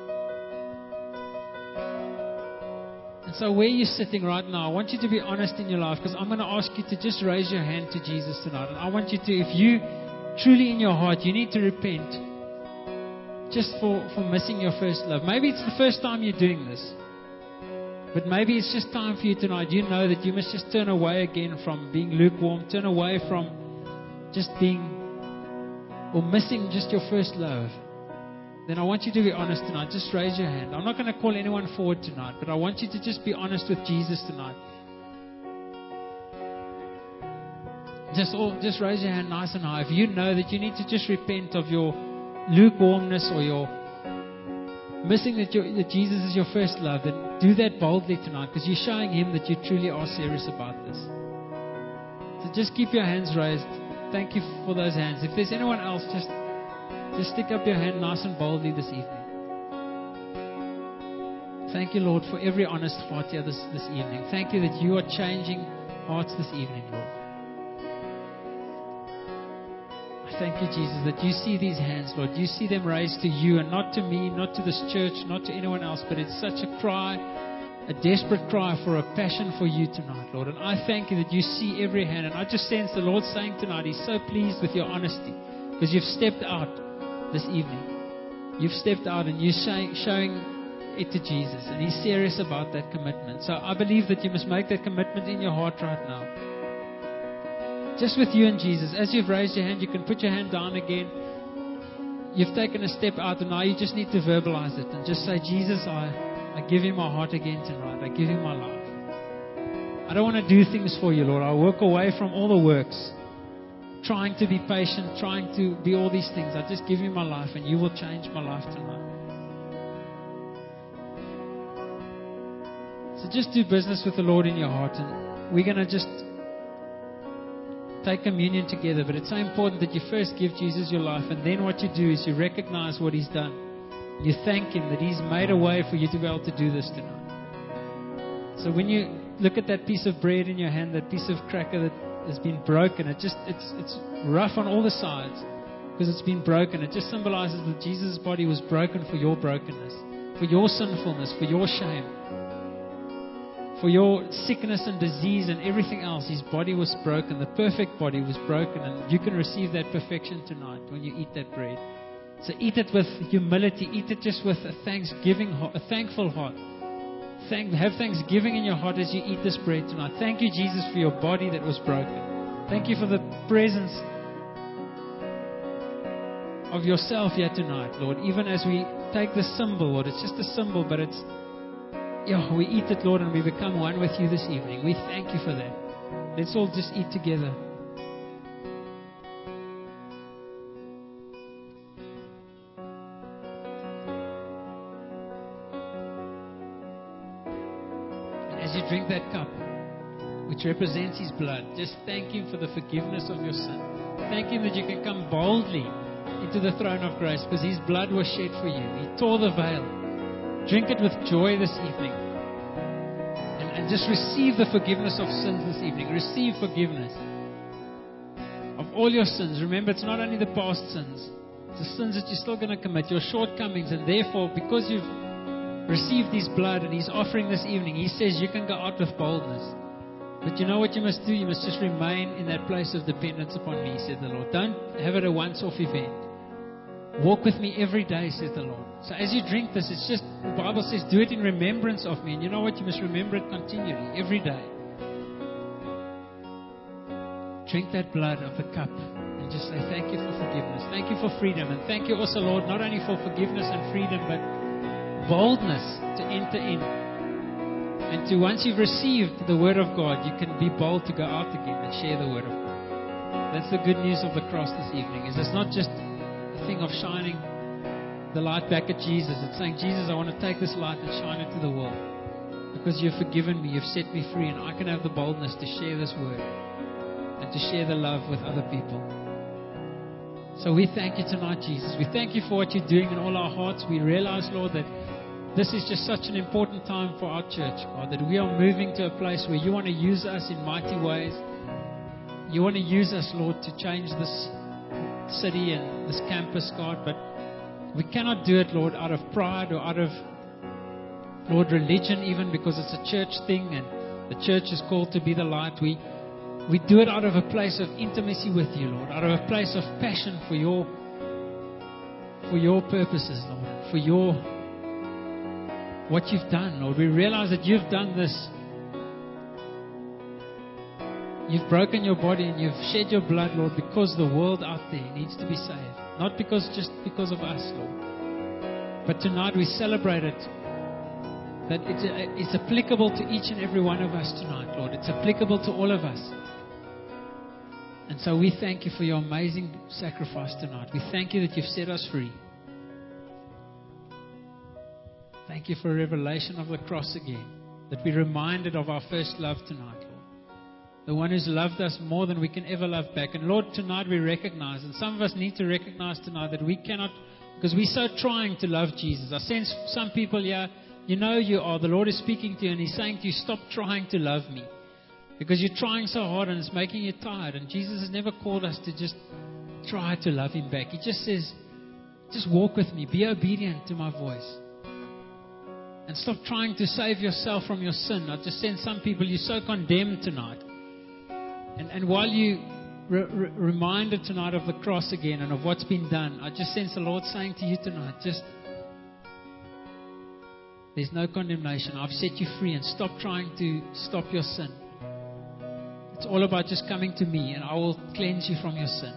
S1: And so where you're sitting right now, I want you to be honest in your life, because I'm going to ask you to just raise your hand to Jesus tonight. And I want you to, if you truly in your heart, you need to repent just for, for missing your first love. Maybe it's the first time you're doing this. But maybe it's just time for you tonight. You know that you must just turn away again from being lukewarm. Turn away from just being or missing just your first love. Then I want you to be honest tonight. Just raise your hand. I'm not going to call anyone forward tonight, but I want you to just be honest with Jesus tonight. Just, all, just raise your hand nice and high. If you know that you need to just repent of your lukewarmness or your missing that, your, that Jesus is your first love, then do that boldly tonight, because you're showing Him that you truly are serious about this. So just keep your hands raised. Thank you for those hands. If there's anyone else, just Just stick up your hand nice and boldly this evening. Thank you, Lord, for every honest heart here this, this evening. Thank you that you are changing hearts this evening, Lord. I thank you, Jesus, that you see these hands, Lord. You see them raised to you and not to me, not to this church, not to anyone else. But it's such a cry, a desperate cry for a passion for you tonight, Lord. And I thank you that you see every hand. And I just sense the Lord saying tonight, He's so pleased with your honesty, because you've stepped out this evening. You've stepped out and you're showing, showing it to Jesus, and He's serious about that commitment. So I believe that you must make that commitment in your heart right now. Just with you and Jesus. As you've raised your hand, you can put your hand down again. You've taken a step out, and now you just need to verbalize it and just say, Jesus, I, I give you my heart again tonight. I give you my life. I don't want to do things for you, Lord. I walk away from all the works, trying to be patient, trying to be all these things. I just give you my life, and you will change my life tonight. So just do business with the Lord in your heart, and we're going to just take communion together. But it's so important that you first give Jesus your life, and then what you do is you recognize what He's done. You thank Him that He's made a way for you to be able to do this tonight. So when you look at that piece of bread in your hand, that piece of cracker that has been broken, it just it's it's rough on all the sides because it's been broken. It just symbolizes that Jesus' body was broken for your brokenness, for your sinfulness, for your shame, for your sickness and disease and everything else. His body was broken. The perfect body was broken, and you can receive that perfection tonight when you eat that bread. So eat it with humility. Eat it just with a thanksgiving heart, a thankful heart. Thank, have thanksgiving in your heart as you eat this bread tonight. Thank you, Jesus, for your body that was broken. Thank you for the presence of yourself here tonight, Lord. Even as we take the symbol, Lord, it's just a symbol, but it's, yeah, we eat it, Lord, and we become one with you this evening. We thank you for that. Let's all just eat together. And as you drink that cup, which represents His blood, just thank Him for the forgiveness of your sin. Thank Him that you can come boldly into the throne of grace because His blood was shed for you. He tore the veil. Drink it with joy this evening. And, and just receive the forgiveness of sins this evening. Receive forgiveness of all your sins. Remember, it's not only the past sins. It's the sins that you're still going to commit, your shortcomings. And therefore, because you've received His blood and He's offering this evening, He says you can go out with boldness. But you know what you must do? You must just remain in that place of dependence upon me, said the Lord. Don't have it a once-off event. Walk with me every day, says the Lord. So as you drink this, it's just, the Bible says, do it in remembrance of me. And you know what? You must remember it continually, every day. Drink that blood of the cup and just say, thank you for forgiveness. Thank you for freedom. And thank you also, Lord, not only for forgiveness and freedom, but boldness to enter in. And to once you've received the Word of God, you can be bold to go out again and share the Word of God. That's the good news of the cross this evening. Is it's not just a thing of shining the light back at Jesus. It's saying, Jesus, I want to take this light and shine it to the world. Because you've forgiven me, you've set me free, and I can have the boldness to share this Word and to share the love with other people. So we thank you tonight, Jesus. We thank you for what you're doing in all our hearts. We realize, Lord, that this is just such an important time for our church, God, that we are moving to a place where you want to use us in mighty ways. You want to use us, Lord, to change this city and this campus, God, but we cannot do it, Lord, out of pride or out of, Lord, religion, even because it's a church thing and the church is called to be the light. We, we do it out of a place of intimacy with you, Lord, out of a place of passion for your, for your purposes, Lord, for your what you've done, Lord. We realize that you've done this. You've broken your body and you've shed your blood, Lord, because the world out there needs to be saved. Not because just because of us, Lord. But tonight we celebrate it, that it's, it's applicable to each and every one of us tonight, Lord. It's applicable to all of us. And so we thank you for your amazing sacrifice tonight. We thank you that you've set us free. Thank you for a revelation of the cross again, that we're reminded of our first love tonight, Lord. The one who's loved us more than we can ever love back. And Lord, tonight we recognize, and some of us need to recognize tonight that we cannot, because we're so trying to love Jesus. I sense some people here, you know you are. The Lord is speaking to you and He's saying to you, stop trying to love me. Because you're trying so hard and it's making you tired. And Jesus has never called us to just try to love Him back. He just says, just walk with me. Be obedient to my voice. And stop trying to save yourself from your sin. I just sense some people, you're so condemned tonight. And, and while you re- re- reminded tonight of the cross again and of what's been done, I just sense the Lord saying to you tonight, just, there's no condemnation. I've set you free, and stop trying to stop your sin. It's all about just coming to me and I will cleanse you from your sin.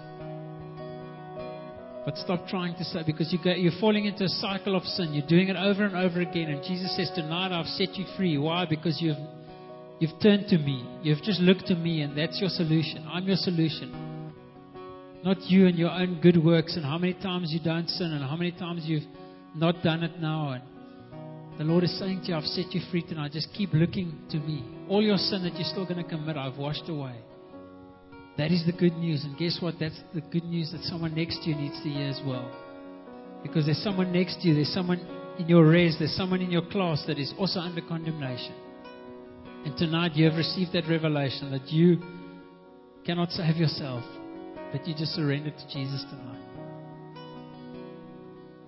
S1: But stop trying to say, because you go, you're falling into a cycle of sin. You're doing it over and over again. And Jesus says, tonight I've set you free. Why? Because you've you've turned to me. You've just looked to me, and that's your solution. I'm your solution. Not you and your own good works and how many times you don't sin and how many times you've not done it now. And the Lord is saying to you, I've set you free tonight. Just keep looking to me. All your sin that you're still going to commit, I've washed away. That is the good news. And guess what? That's the good news that someone next to you needs to hear as well. Because there's someone next to you, there's someone in your res, there's someone in your class that is also under condemnation. And tonight you have received that revelation that you cannot save yourself, but you just surrender to Jesus tonight.